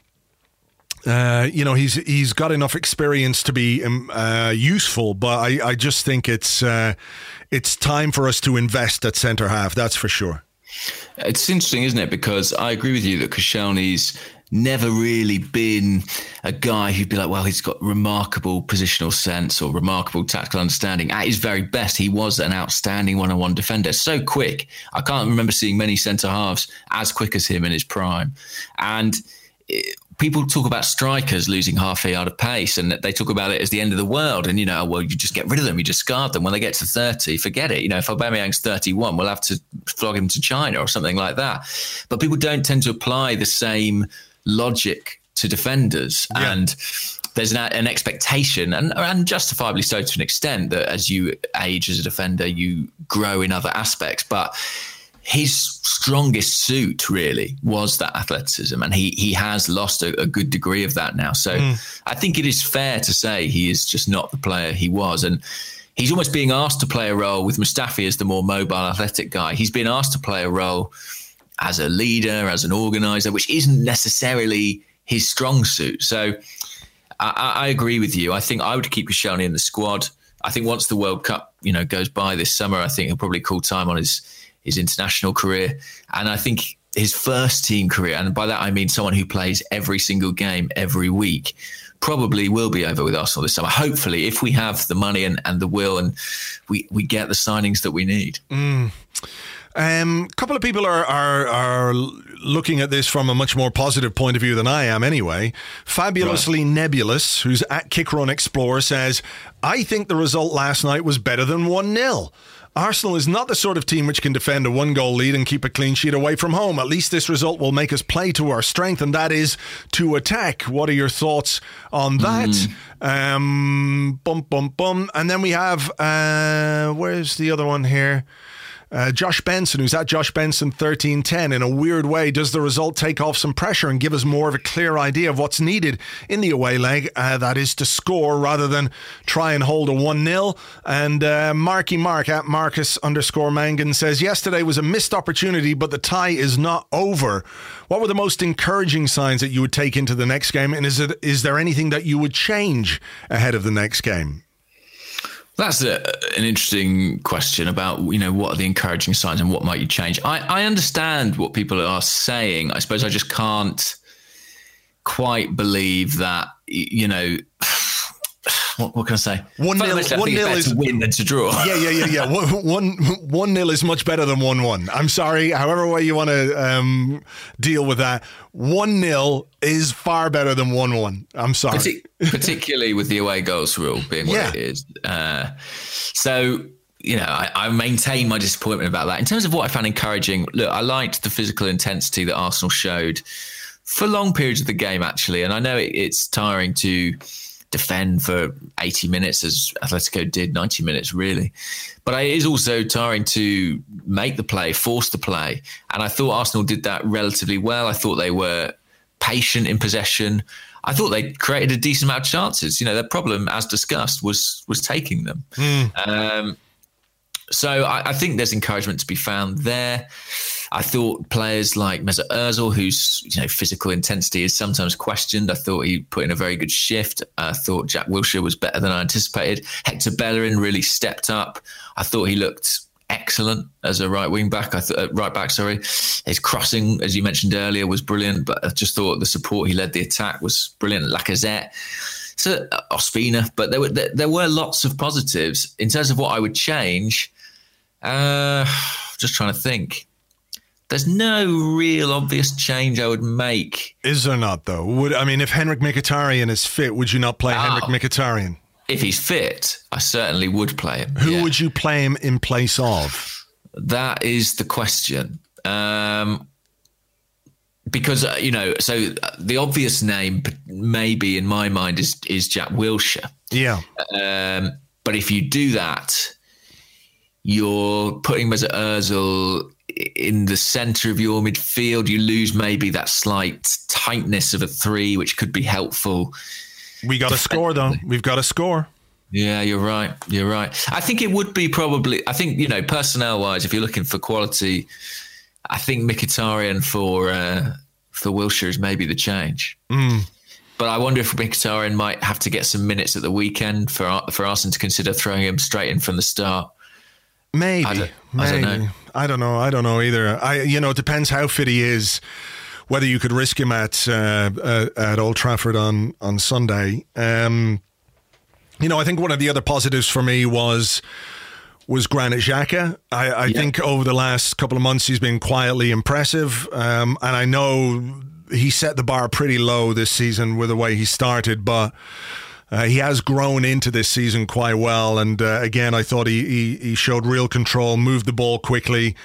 he's got enough experience to be useful. But I just think it's time for us to invest at centre half. That's for sure. It's interesting, isn't it? Because I agree with you that Koscielny's never really been a guy who'd be like, well, he's got remarkable positional sense or remarkable tactical understanding. At his very best, he was an outstanding one-on-one defender. So quick. I can't remember seeing many centre-halves as quick as him in his prime. And people talk about strikers losing half a yard of pace, and they talk about it as the end of the world. And, you just get rid of them. You discard them. When they get to 30, forget it. If Aubameyang's 31, we'll have to flog him to China or something like that. But people don't tend to apply the same logic to defenders. Yeah. And there's an expectation, and justifiably so to an extent, that as you age as a defender, you grow in other aspects. But his strongest suit really was that athleticism, and he has lost a good degree of that now. So I think it is fair to say he is just not the player he was. And he's almost being asked to play a role with Mustafi as the more mobile, athletic guy. He's been asked to play a role as a leader, as an organizer, which isn't necessarily his strong suit. So I agree with you. I think I would keep Koscielny in the squad. I think once the World Cup, goes by this summer, I think he'll probably call time on his international career. And I think his first team career, and by that I mean someone who plays every single game every week, probably will be over with Arsenal this summer. Hopefully, if we have the money and the will, and we get the signings that we need. A couple of people are looking at this from a much more positive point of view than I am anyway. Fabulously Nebulous, who's at Kickrun Explorer, says, I think the result last night was better than 1-0. Arsenal is not the sort of team which can defend a 1-goal lead and keep a clean sheet away from home. At least this result will make us play to our strength, and that is to attack. What are your thoughts on that? And then we have, where's the other one here? Josh Benson, who's at Josh Benson 1310. In a weird way, does the result take off some pressure and give us more of a clear idea of what's needed in the away leg? That is to score rather than try and hold a 1-0. And Marky Mark at Marcus_Mangan says, yesterday was a missed opportunity, but the tie is not over. What were the most encouraging signs that you would take into the next game? And is there anything that you would change ahead of the next game? That's an interesting question about, what are the encouraging signs and what might you change? I understand what people are saying. I suppose I just can't quite believe that, what can I say? 1-0 is to win than to draw. Yeah. 1-0 is much better than 1-1. I'm sorry, however way you want to deal with that. 1-0 is far better than 1-1. I'm sorry. Particularly with the away goals rule being what it is. So, I maintain my disappointment about that. In terms of what I found encouraging, look, I liked the physical intensity that Arsenal showed for long periods of the game, actually. And I know it's tiring to defend for 80 minutes as Atletico did, 90 minutes really. But it is also tiring to make the play, force the play. And I thought Arsenal did that relatively well. I thought they were patient in possession. I thought they created a decent amount of chances. Their problem, as discussed, was taking them. So I think there's encouragement to be found there. I thought players like Mesut Ozil, whose physical intensity is sometimes questioned, I thought he put in a very good shift. I thought Jack Wilshere was better than I anticipated. Hector Bellerin really stepped up. I thought he looked excellent as a right back. His crossing, as you mentioned earlier, was brilliant. But I just thought the support he led the attack was brilliant. Lacazette, so Ospina, but there were lots of positives in terms of what I would change. Just trying to think. There's no real obvious change I would make. Is there not, though? If Henrik Mkhitaryan is fit, would you not play Henrik Mkhitaryan? If he's fit, I certainly would play him. Who would you play him in place of? That is the question. Because, so the obvious name maybe in my mind is Jack Wilshere. Yeah. But if you do that, you're putting Mesut Ozil in the centre of your midfield. You lose maybe that slight tightness of a three, which could be helpful. We got to score, though. We've got to score. Yeah, you're right. I think it would be personnel-wise, if you're looking for quality, I think Mkhitaryan for Wilshere is maybe the change. But I wonder if Mkhitaryan might have to get some minutes at the weekend for Arsenal to consider throwing him straight in from the start. Maybe. I don't know. I don't know either. It depends how fit he is, whether you could risk him at Old Trafford on Sunday. I think one of the other positives for me was Granit Xhaka. I think over the last couple of months he's been quietly impressive, and I know he set the bar pretty low this season with the way he started, but he has grown into this season quite well, and again, I thought he showed real control, moved the ball quickly.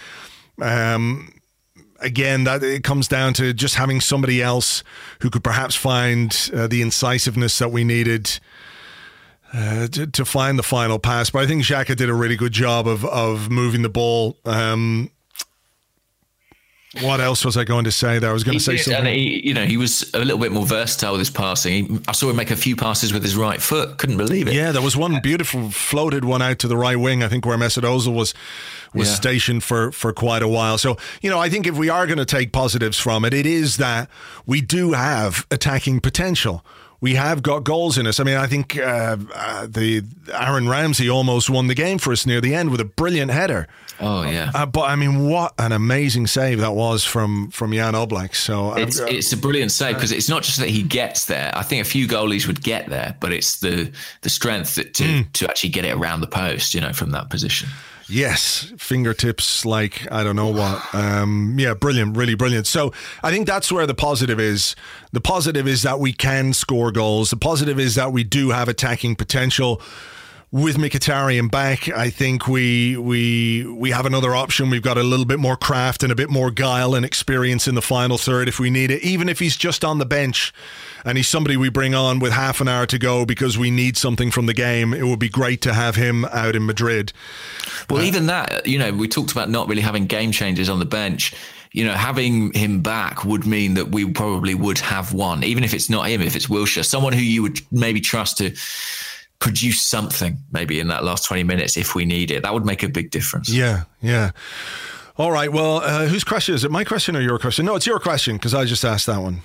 Again, that it comes down to just having somebody else who could perhaps find the incisiveness that we needed to find the final pass. But I think Xhaka did a really good job of moving the ball. What else was I going to say there? I was going to say something. And he was a little bit more versatile with his passing. I saw him make a few passes with his right foot. Couldn't believe it. Yeah, there was one beautiful floated one out to the right wing, I think, where Mesut Ozil was stationed for quite a while. So, I think if we are going to take positives from it, it is that we do have attacking potential. We have got goals in us. I mean, I think the Aaron Ramsey almost won the game for us near the end with a brilliant header. Oh, yeah. But, I mean, what an amazing save that was from Jan Oblak. So it's a brilliant save because it's not just that he gets there. I think a few goalies would get there, but it's the strength to actually get it around the post, from that position. Yes, fingertips like I don't know what. Brilliant, really brilliant. So I think that's where the positive is. The positive is that we can score goals. The positive is that we do have attacking potential. With Mkhitaryan back, I think we have another option. We've got a little bit more craft and a bit more guile and experience in the final third if we need it. Even if he's just on the bench and he's somebody we bring on with half an hour to go because we need something from the game, it would be great to have him out in Madrid. Well, even that, we talked about not really having game changers on the bench. Having him back would mean that we probably would have one, even if it's not him, if it's Wilshere, someone who you would maybe trust to produce something maybe in that last 20 minutes if we need it. That would make a big difference. Yeah. All right, well, whose question? Is it my question or your question? No, it's your question because I just asked that one.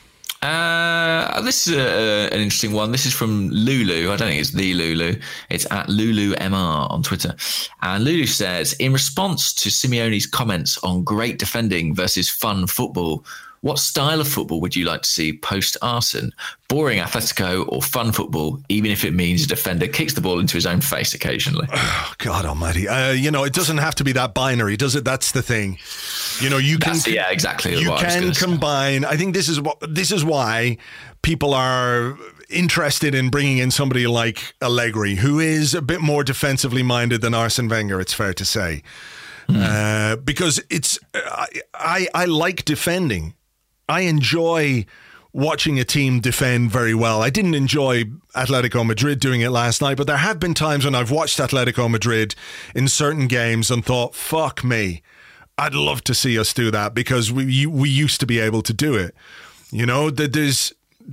This is an interesting one. This is from Lulu. I don't think it's the Lulu. It's at LuluMR on Twitter. And Lulu says, in response to Simeone's comments on great defending versus fun football, what style of football would you like to see post-Arsene? Boring Atletico or fun football, even if it means a defender kicks the ball into his own face occasionally? Oh, God almighty. It doesn't have to be that binary, does it? That's the thing. You can... exactly. You can combine... I think this is why people are interested in bringing in somebody like Allegri, who is a bit more defensively minded than Arsene Wenger, it's fair to say. Because it's... I like defending. I enjoy watching a team defend very well. I didn't enjoy Atletico Madrid doing it last night, but there have been times when I've watched Atletico Madrid in certain games and thought, fuck me, I'd love to see us do that because we used to be able to do it. There's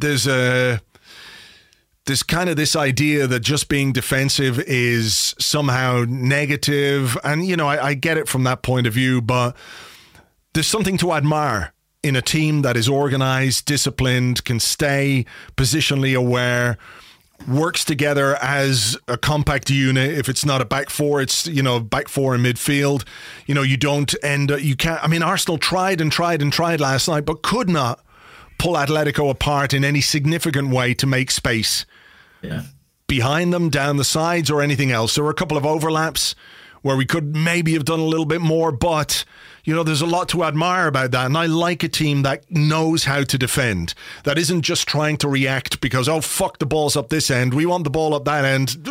kind of this idea that just being defensive is somehow negative. And, I get it from that point of view, but there's something to admire in a team that is organized, disciplined, can stay positionally aware, works together as a compact unit. If it's not a back four, it's, back four in midfield. You don't end up, you can't, Arsenal tried last night, but could not pull Atletico apart in any significant way to make space behind them, down the sides, or anything else. There were a couple of overlaps where we could maybe have done a little bit more, but there's a lot to admire about that. And I like a team that knows how to defend, that isn't just trying to react because, oh, fuck, the ball's up this end, we want the ball up that end.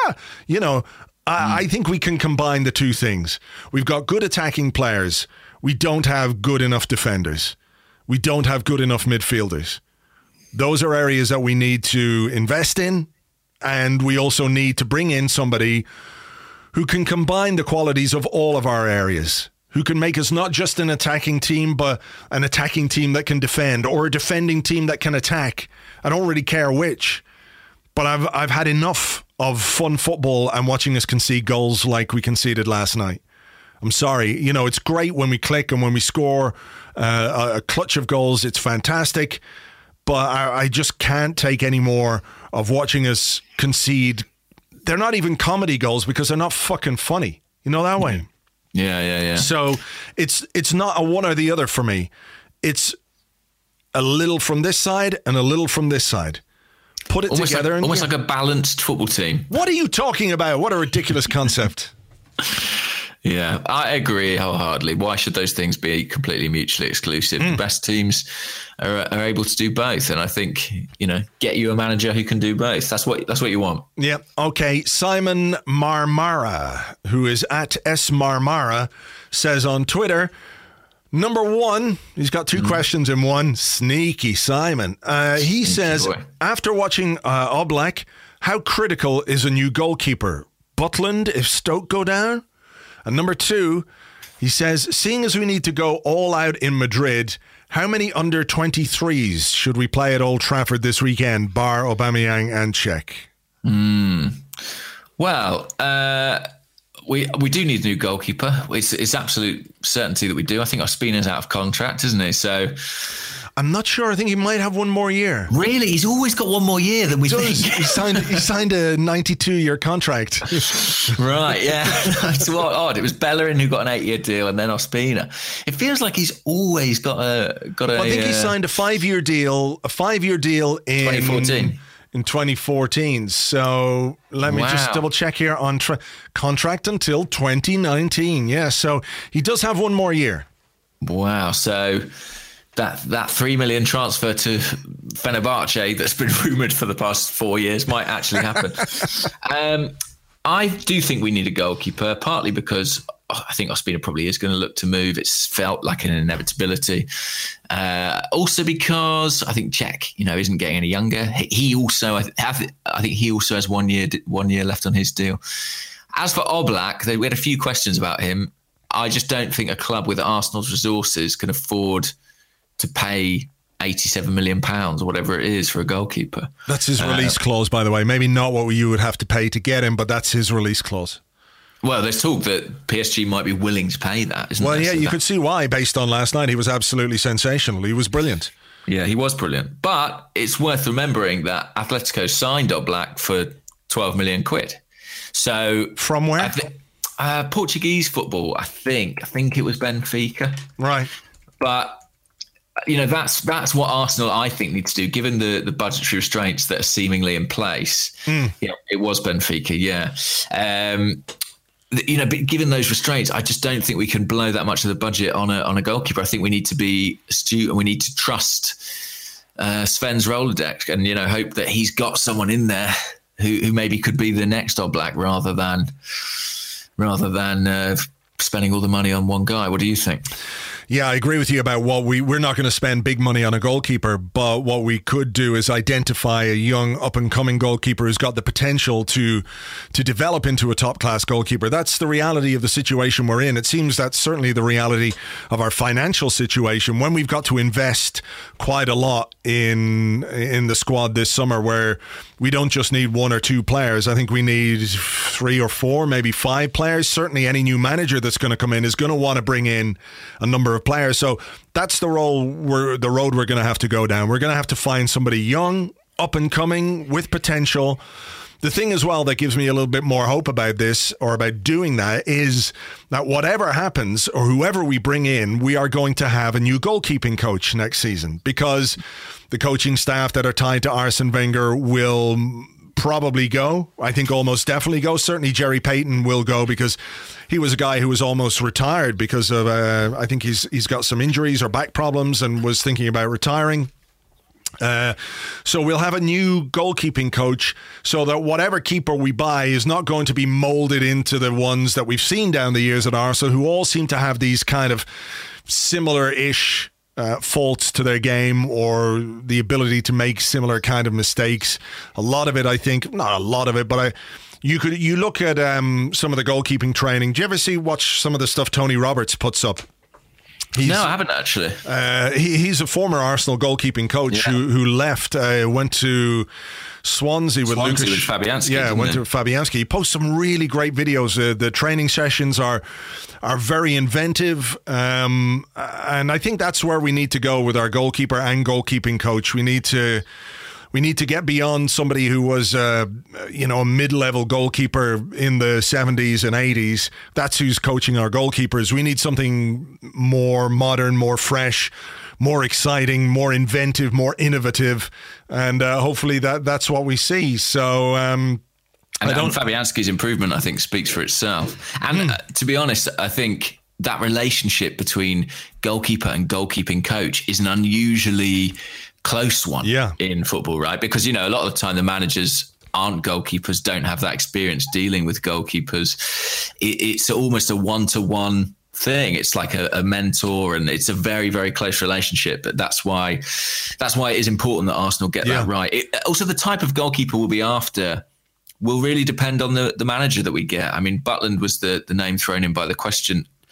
I think we can combine the two things. We've got good attacking players. We don't have good enough defenders. We don't have good enough midfielders. Those are areas that we need to invest in, and we also need to bring in somebody who can combine the qualities of all of our areas, who can make us not just an attacking team, but an attacking team that can defend, or a defending team that can attack. I don't really care which, but I've had enough of fun football and watching us concede goals like we conceded last night. I'm sorry. It's great when we click and when we score a clutch of goals. It's fantastic, but I just can't take any more of watching us concede. They're not even comedy goals because they're not fucking funny. That way. Yeah. So it's not a one or the other for me. It's a little from this side and a little from this side. Put it almost together. Almost like a balanced football team. What are you talking about? What a ridiculous concept. Yeah, I agree wholeheartedly. Why should those things be completely mutually exclusive? The best teams are able to do both. And I think, get you a manager who can do both. That's what you want. Yeah. Okay. Simon Marmara, who is at S Marmara, says on Twitter, number one, he's got two questions in one. Sneaky Simon. He says, after watching Oblak, how critical is a new goalkeeper? Butland if Stoke go down? And number two, He says, seeing as we need to go all out in Madrid, how many under-23s should we play at Old Trafford this weekend, bar Aubameyang and Cech? Well, we do need a new goalkeeper. It's absolute certainty that we do. I think Ospina's out of contract, isn't he? So I'm not sure. I think he might have one more year. Really? He's always got one more year than we think. He signed a 92-year contract. Right, yeah. It's odd. It was Bellerin who got an 8-year deal and then Ospina. It feels like he's always got a... Well, I think he signed a 5-year deal in 2014. In 2014. So let me just double check here on contract until 2019. Yeah, so he does have one more year. Wow. So that 3 million transfer to Fenerbahce that's been rumoured for the past 4 years might actually happen. I do think we need a goalkeeper, partly because I think Ospina probably is going to look to move. It's felt like an inevitability. Also because I think Cech, isn't getting any younger. He also, I think he also has 1 year left on his deal. As for Oblak, we had a few questions about him. I just don't think a club with Arsenal's resources can afford to pay £87 million or whatever it is for a goalkeeper. That's his release clause, by the way. Maybe not what you would have to pay to get him, but that's his release clause. Well, there's talk that PSG might be willing to pay that, isn't there? Well, yeah, so you could see why based on last night. He was absolutely sensational. He was brilliant. Yeah, he was brilliant. But it's worth remembering that Atletico signed Oblak for 12 million quid. So from where? Portuguese football, I think. I think it was Benfica. Right. But that's what Arsenal, I think, need to do, given the budgetary restraints that are seemingly in place. Yeah, it was Benfica, yeah. But given those restraints, I just don't think we can blow that much of the budget on a goalkeeper. I think we need to be astute and we need to trust Sven's Rolodex and hope that he's got someone in there who maybe could be the next Oblak rather than spending all the money on one guy. What do you think? Yeah, I agree with you about we're not going to spend big money on a goalkeeper, but what we could do is identify a young up-and-coming goalkeeper who's got the potential to develop into a top-class goalkeeper. That's the reality of the situation we're in. It seems that's certainly the reality of our financial situation when we've got to invest quite a lot in the squad this summer, where we don't just need 1 or 2 players. I think we need 3 or 4, maybe 5 players. Certainly any new manager that's going to come in is going to want to bring in a number of players. So that's the road we're going to have to go down. We're going to have to find somebody young, up and coming, with potential. The thing as well that gives me a little bit more hope about this, or about doing that, is that whatever happens or whoever we bring in, we are going to have a new goalkeeping coach next season, because the coaching staff that are tied to Arsene Wenger will probably go. I think almost definitely go. Certainly Jerry Payton will go, because he was a guy who was almost retired because of I think he's got some injuries or back problems and was thinking about retiring. So we'll have a new goalkeeping coach, so that whatever keeper we buy is not going to be molded into the ones that we've seen down the years at Arsenal, who all seem to have these kind of similar-ish faults to their game, or the ability to make similar kind of mistakes. A lot of it, I think, not a lot of it, but you look at some of the goalkeeping training. Do you ever watch some of the stuff Tony Roberts puts up? No, I haven't actually. He's a former Arsenal goalkeeping coach who left, went to Swansea with Fabianski. Yeah, went to Fabianski. He posts some really great videos. The training sessions are very inventive, and I think that's where we need to go with our goalkeeper and goalkeeping coach. We need to get beyond somebody who was a mid-level goalkeeper in the 70s and 80s. That's who's coaching our goalkeepers. We need something more modern, more fresh, more exciting, more inventive, more innovative, and hopefully that's what we see. So Fabianski's improvement, I think, speaks for itself. And to be honest, I think that relationship between goalkeeper and goalkeeping coach is an unusually close one in football, right? Because, a lot of the time the managers aren't goalkeepers, don't have that experience dealing with goalkeepers. It's almost a one-to-one thing. It's like a mentor, and it's a very, very close relationship. But that's why it is important that Arsenal get that right. Also, the type of goalkeeper we'll be after will really depend on the manager that we get. I mean, Butland was the name thrown in by the question.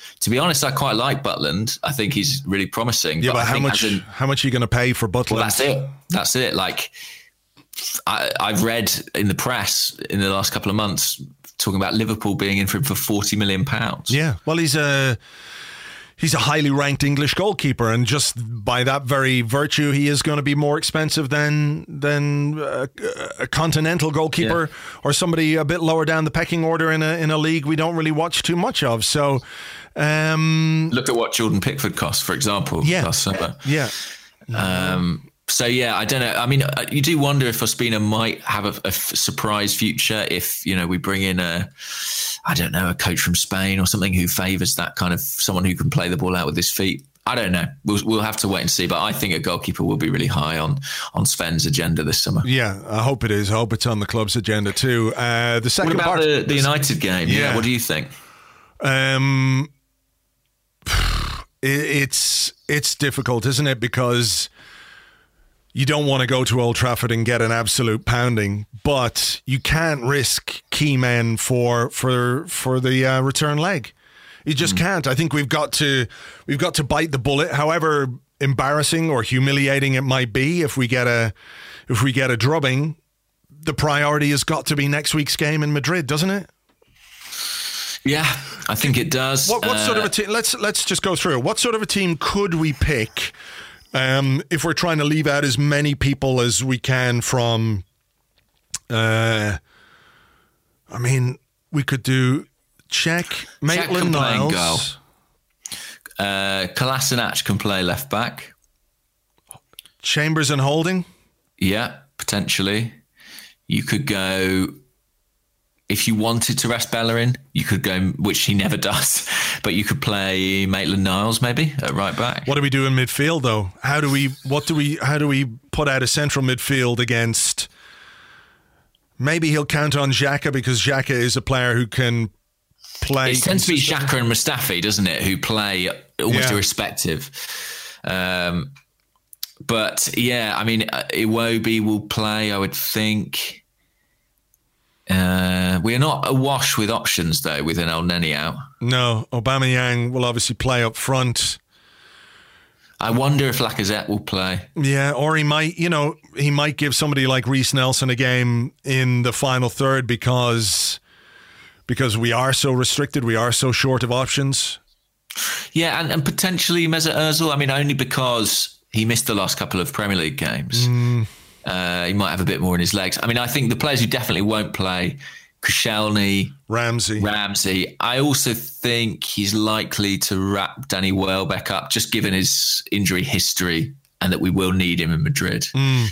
To be honest, I quite like Butland. I think he's really promising. Yeah, but how much are you going to pay for Butland? Well, that's it. Like, I've read in the press in the last couple of months talking about Liverpool being in for him for £40 million. Yeah, well, he's a highly ranked English goalkeeper, and just by that very virtue, he is going to be more expensive than a continental goalkeeper or somebody a bit lower down the pecking order in a league we don't really watch too much of. So, look at what Jordan Pickford cost, for example. Last summer. Yeah. So, yeah, I don't know. I mean, you do wonder if Ospina might have a surprise future if, we bring in a coach from Spain or something who favours that kind of someone who can play the ball out with his feet. I don't know. We'll have to wait and see. But I think a goalkeeper will be really high on Sven's agenda this summer. Yeah, I hope it is. I hope it's on the club's agenda too. The second what about the United game? Yeah, what do you think? It's difficult, isn't it? Because you don't want to go to Old Trafford and get an absolute pounding, but you can't risk key men for the return leg. You just can't. I think we've got to bite the bullet, however embarrassing or humiliating it might be. If we get a drubbing, the priority has got to be next week's game in Madrid, doesn't it? Yeah, I think it does. What sort of a team? Let's just go through it. What sort of a team could we pick? If we're trying to leave out as many people as we can from, we could do Cech, Maitland-Niles. Kolasinac can play left back. Chambers and Holding? Yeah, potentially. You could go, if you wanted to rest Bellerin, you could go, which he never does, but you could play Maitland-Niles maybe at right back. What do we do in midfield though? How do we put out a central midfield against? Maybe he'll count on Xhaka because Xhaka is a player who can play. It tends to be Xhaka and Mustafi, doesn't it, who play almost irrespective. But yeah, I mean, Iwobi will play, I would think. We are not awash with options though with an El Neni out. No, Aubameyang will obviously play up front. I wonder if Lacazette will play. Yeah, or he might give somebody like Reece Nelson a game in the final third because we are so restricted, we are so short of options. Yeah, and potentially Mesut Ozil. I mean, only because he missed the last couple of Premier League games. He might have a bit more in his legs. I mean, I think the players who definitely won't play, Koscielny, Ramsey. I also think he's likely to wrap Danny Welbeck up, just given his injury history and that we will need him in Madrid.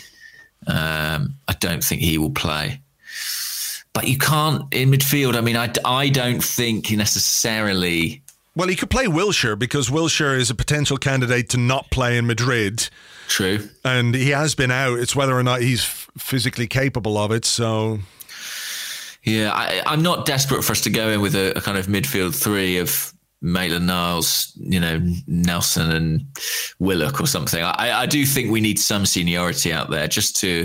I don't think he will play. But you can't in midfield. I mean, I don't think necessarily. Well, he could play Wilshere because Wilshere is a potential candidate to not play in Madrid. True. And he has been out. It's whether or not he's physically capable of it. So, yeah, I'm not desperate for us to go in with a kind of midfield three of Maitland-Niles, Nelson and Willock or something. I do think we need some seniority out there just to.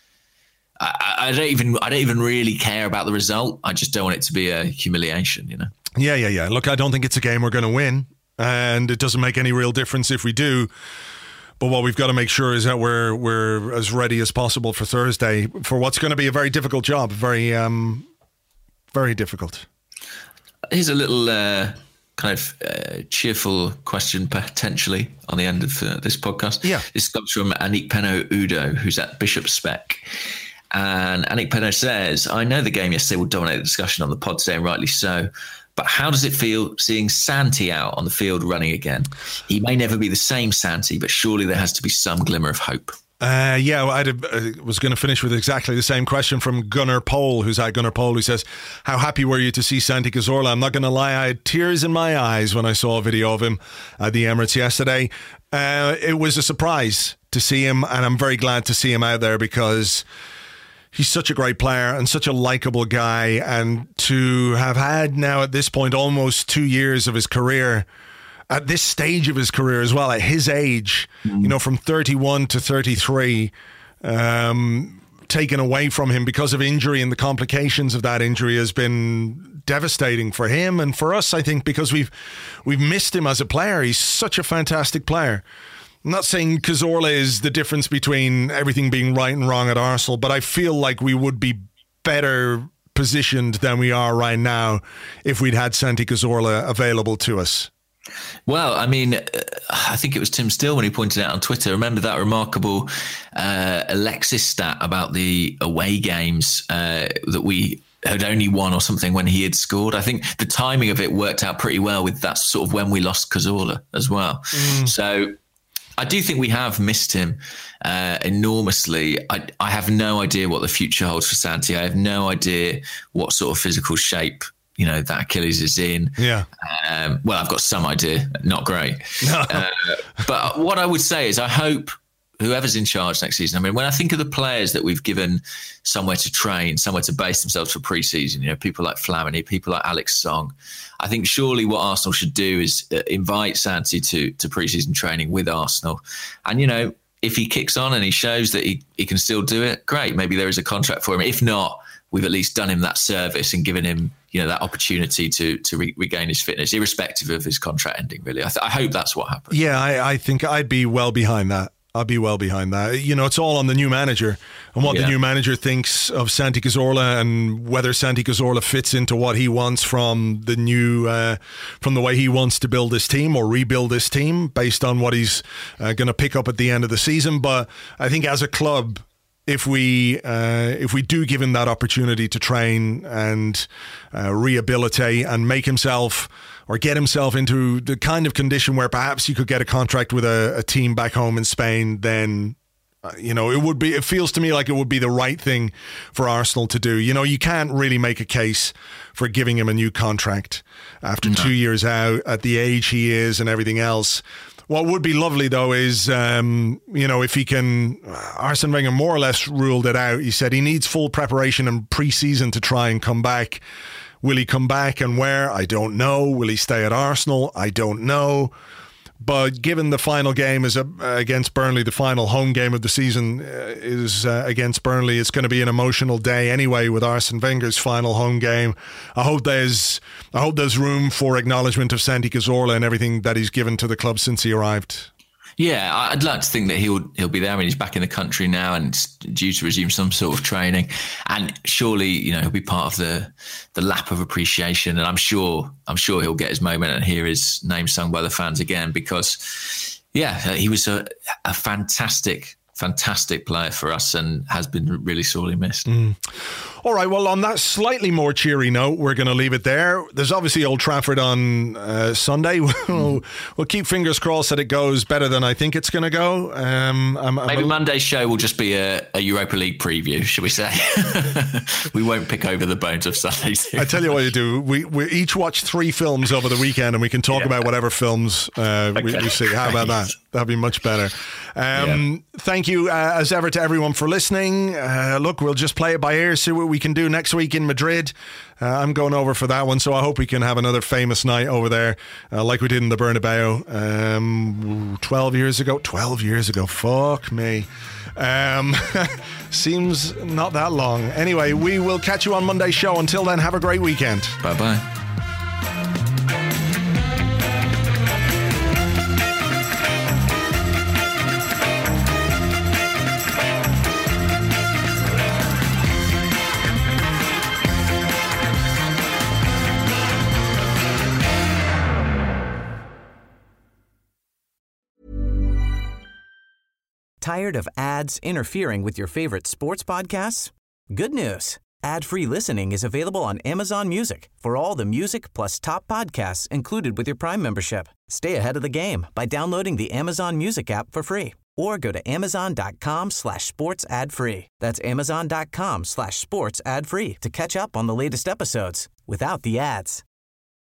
I don't even really care about the result. I just don't want it to be a humiliation, Yeah. Look, I don't think it's a game we're going to win, and it doesn't make any real difference if we do. But what we've got to make sure is that we're as ready as possible for Thursday for what's going to be a very difficult job. Very, very difficult. Here's a little kind of cheerful question potentially on the end of this podcast. Yeah. This comes from Anik Peno Udo, who's at Bishop Spec. And Anik Peno says, I know the game yesterday will dominate the discussion on the pod today, and rightly so. But how does it feel seeing Santi out on the field running again? He may never be the same Santi, but surely there has to be some glimmer of hope. I was going to finish with exactly the same question from Gunnar Pole, who's at Gunnar Pole, who says, how happy were you to see Santi Cazorla? I'm not going to lie, I had tears in my eyes when I saw a video of him at the Emirates yesterday. It was a surprise to see him, and I'm very glad to see him out there because he's such a great player and such a likable guy, and to have had now at this point almost 2 years of his career, at this stage of his career as well, at his age, from 31 to 33, to taken away from him because of injury, and the complications of that injury has been devastating for him and for us, I think, because we've missed him as a player. He's such a fantastic player. I'm not saying Cazorla is the difference between everything being right and wrong at Arsenal, but I feel like we would be better positioned than we are right now if we'd had Santi Cazorla available to us. Well, I mean, I think it was Tim Steele when he pointed out on Twitter. Remember that remarkable Alexis stat about the away games that we had only won or something when he had scored? I think the timing of it worked out pretty well with that sort of when we lost Cazorla as well. So I do think we have missed him enormously. I have no idea what the future holds for Santi. I have no idea what sort of physical shape, you know, that Achilles is in. Yeah. Well, I've got some idea. Not great. No. But what I would say is I hope whoever's in charge next season, I mean, when I think of the players that we've given somewhere to train, somewhere to base themselves for pre-season, you know, people like Flamini, people like Alex Song, I think surely what Arsenal should do is invite Santi to pre-season training with Arsenal. And, you know, if he kicks on and he shows that he can still do it, great. Maybe there is a contract for him. If not, we've at least done him that service and given him, you know, that opportunity to regain his fitness, irrespective of his contract ending, really. I hope that's what happens. Yeah, I think I'd be well behind that. I'll be well behind that. You know, it's all on the new manager and what the new manager thinks of Santi Cazorla and whether Santi Cazorla fits into what he wants from the new, from the way he wants to build this team or rebuild this team based on what he's going to pick up at the end of the season. But I think as a club, if we do give him that opportunity to train and rehabilitate and make himself or get himself into the kind of condition where perhaps he could get a contract with a team back home in Spain, then you know, it feels to me like it would be the right thing for Arsenal to do. You know, you can't really make a case for giving him a new contract after 2 years out at the age he is and everything else. What would be lovely, though, is, you know, if he can, Arsene Wenger more or less ruled it out. He said he needs full preparation and pre-season to try and come back. Will he come back and where? I don't know. Will he stay at Arsenal? I don't know. But given the final game is against Burnley, the final home game of the season is against Burnley, it's going to be an emotional day anyway with Arsene Wenger's final home game. I hope there's room for acknowledgement of Santi Cazorla and everything that he's given to the club since he arrived. Yeah, I'd like to think that he'll be there. I mean, he's back in the country now and due to resume some sort of training. And surely, you know, he'll be part of the lap of appreciation. And I'm sure he'll get his moment and hear his name sung by the fans again because, yeah, he was a fantastic player for us and has been really sorely missed. All right, well, on that slightly more cheery note, we're going to leave it there. There's obviously Old Trafford on Sunday. We'll keep fingers crossed that it goes better than I think it's going to go. Maybe Monday's show will just be a Europa League preview, should we say? We won't pick over the bones of Sundays. I tell you what you do. We each watch 3 films over the weekend and we can talk about whatever films we see. How about that? That'd be much better. Thank you, as ever, to everyone for listening. Look, we'll just play it by ear, see what we can do next week in Madrid. I'm going over for that one, so I hope we can have another famous night over there like we did in the Bernabeu 12 years ago. Fuck me. Seems not that long. Anyway, we will catch you on Monday's show. Until then, have a great weekend. Bye-bye. Tired of ads interfering with your favorite sports podcasts? Good news. Ad-free listening is available on Amazon Music for all the music plus top podcasts included with your Prime membership. Stay ahead of the game by downloading the Amazon Music app for free or go to amazon.com/sports ad free. That's amazon.com/sports ad free to catch up on the latest episodes without the ads.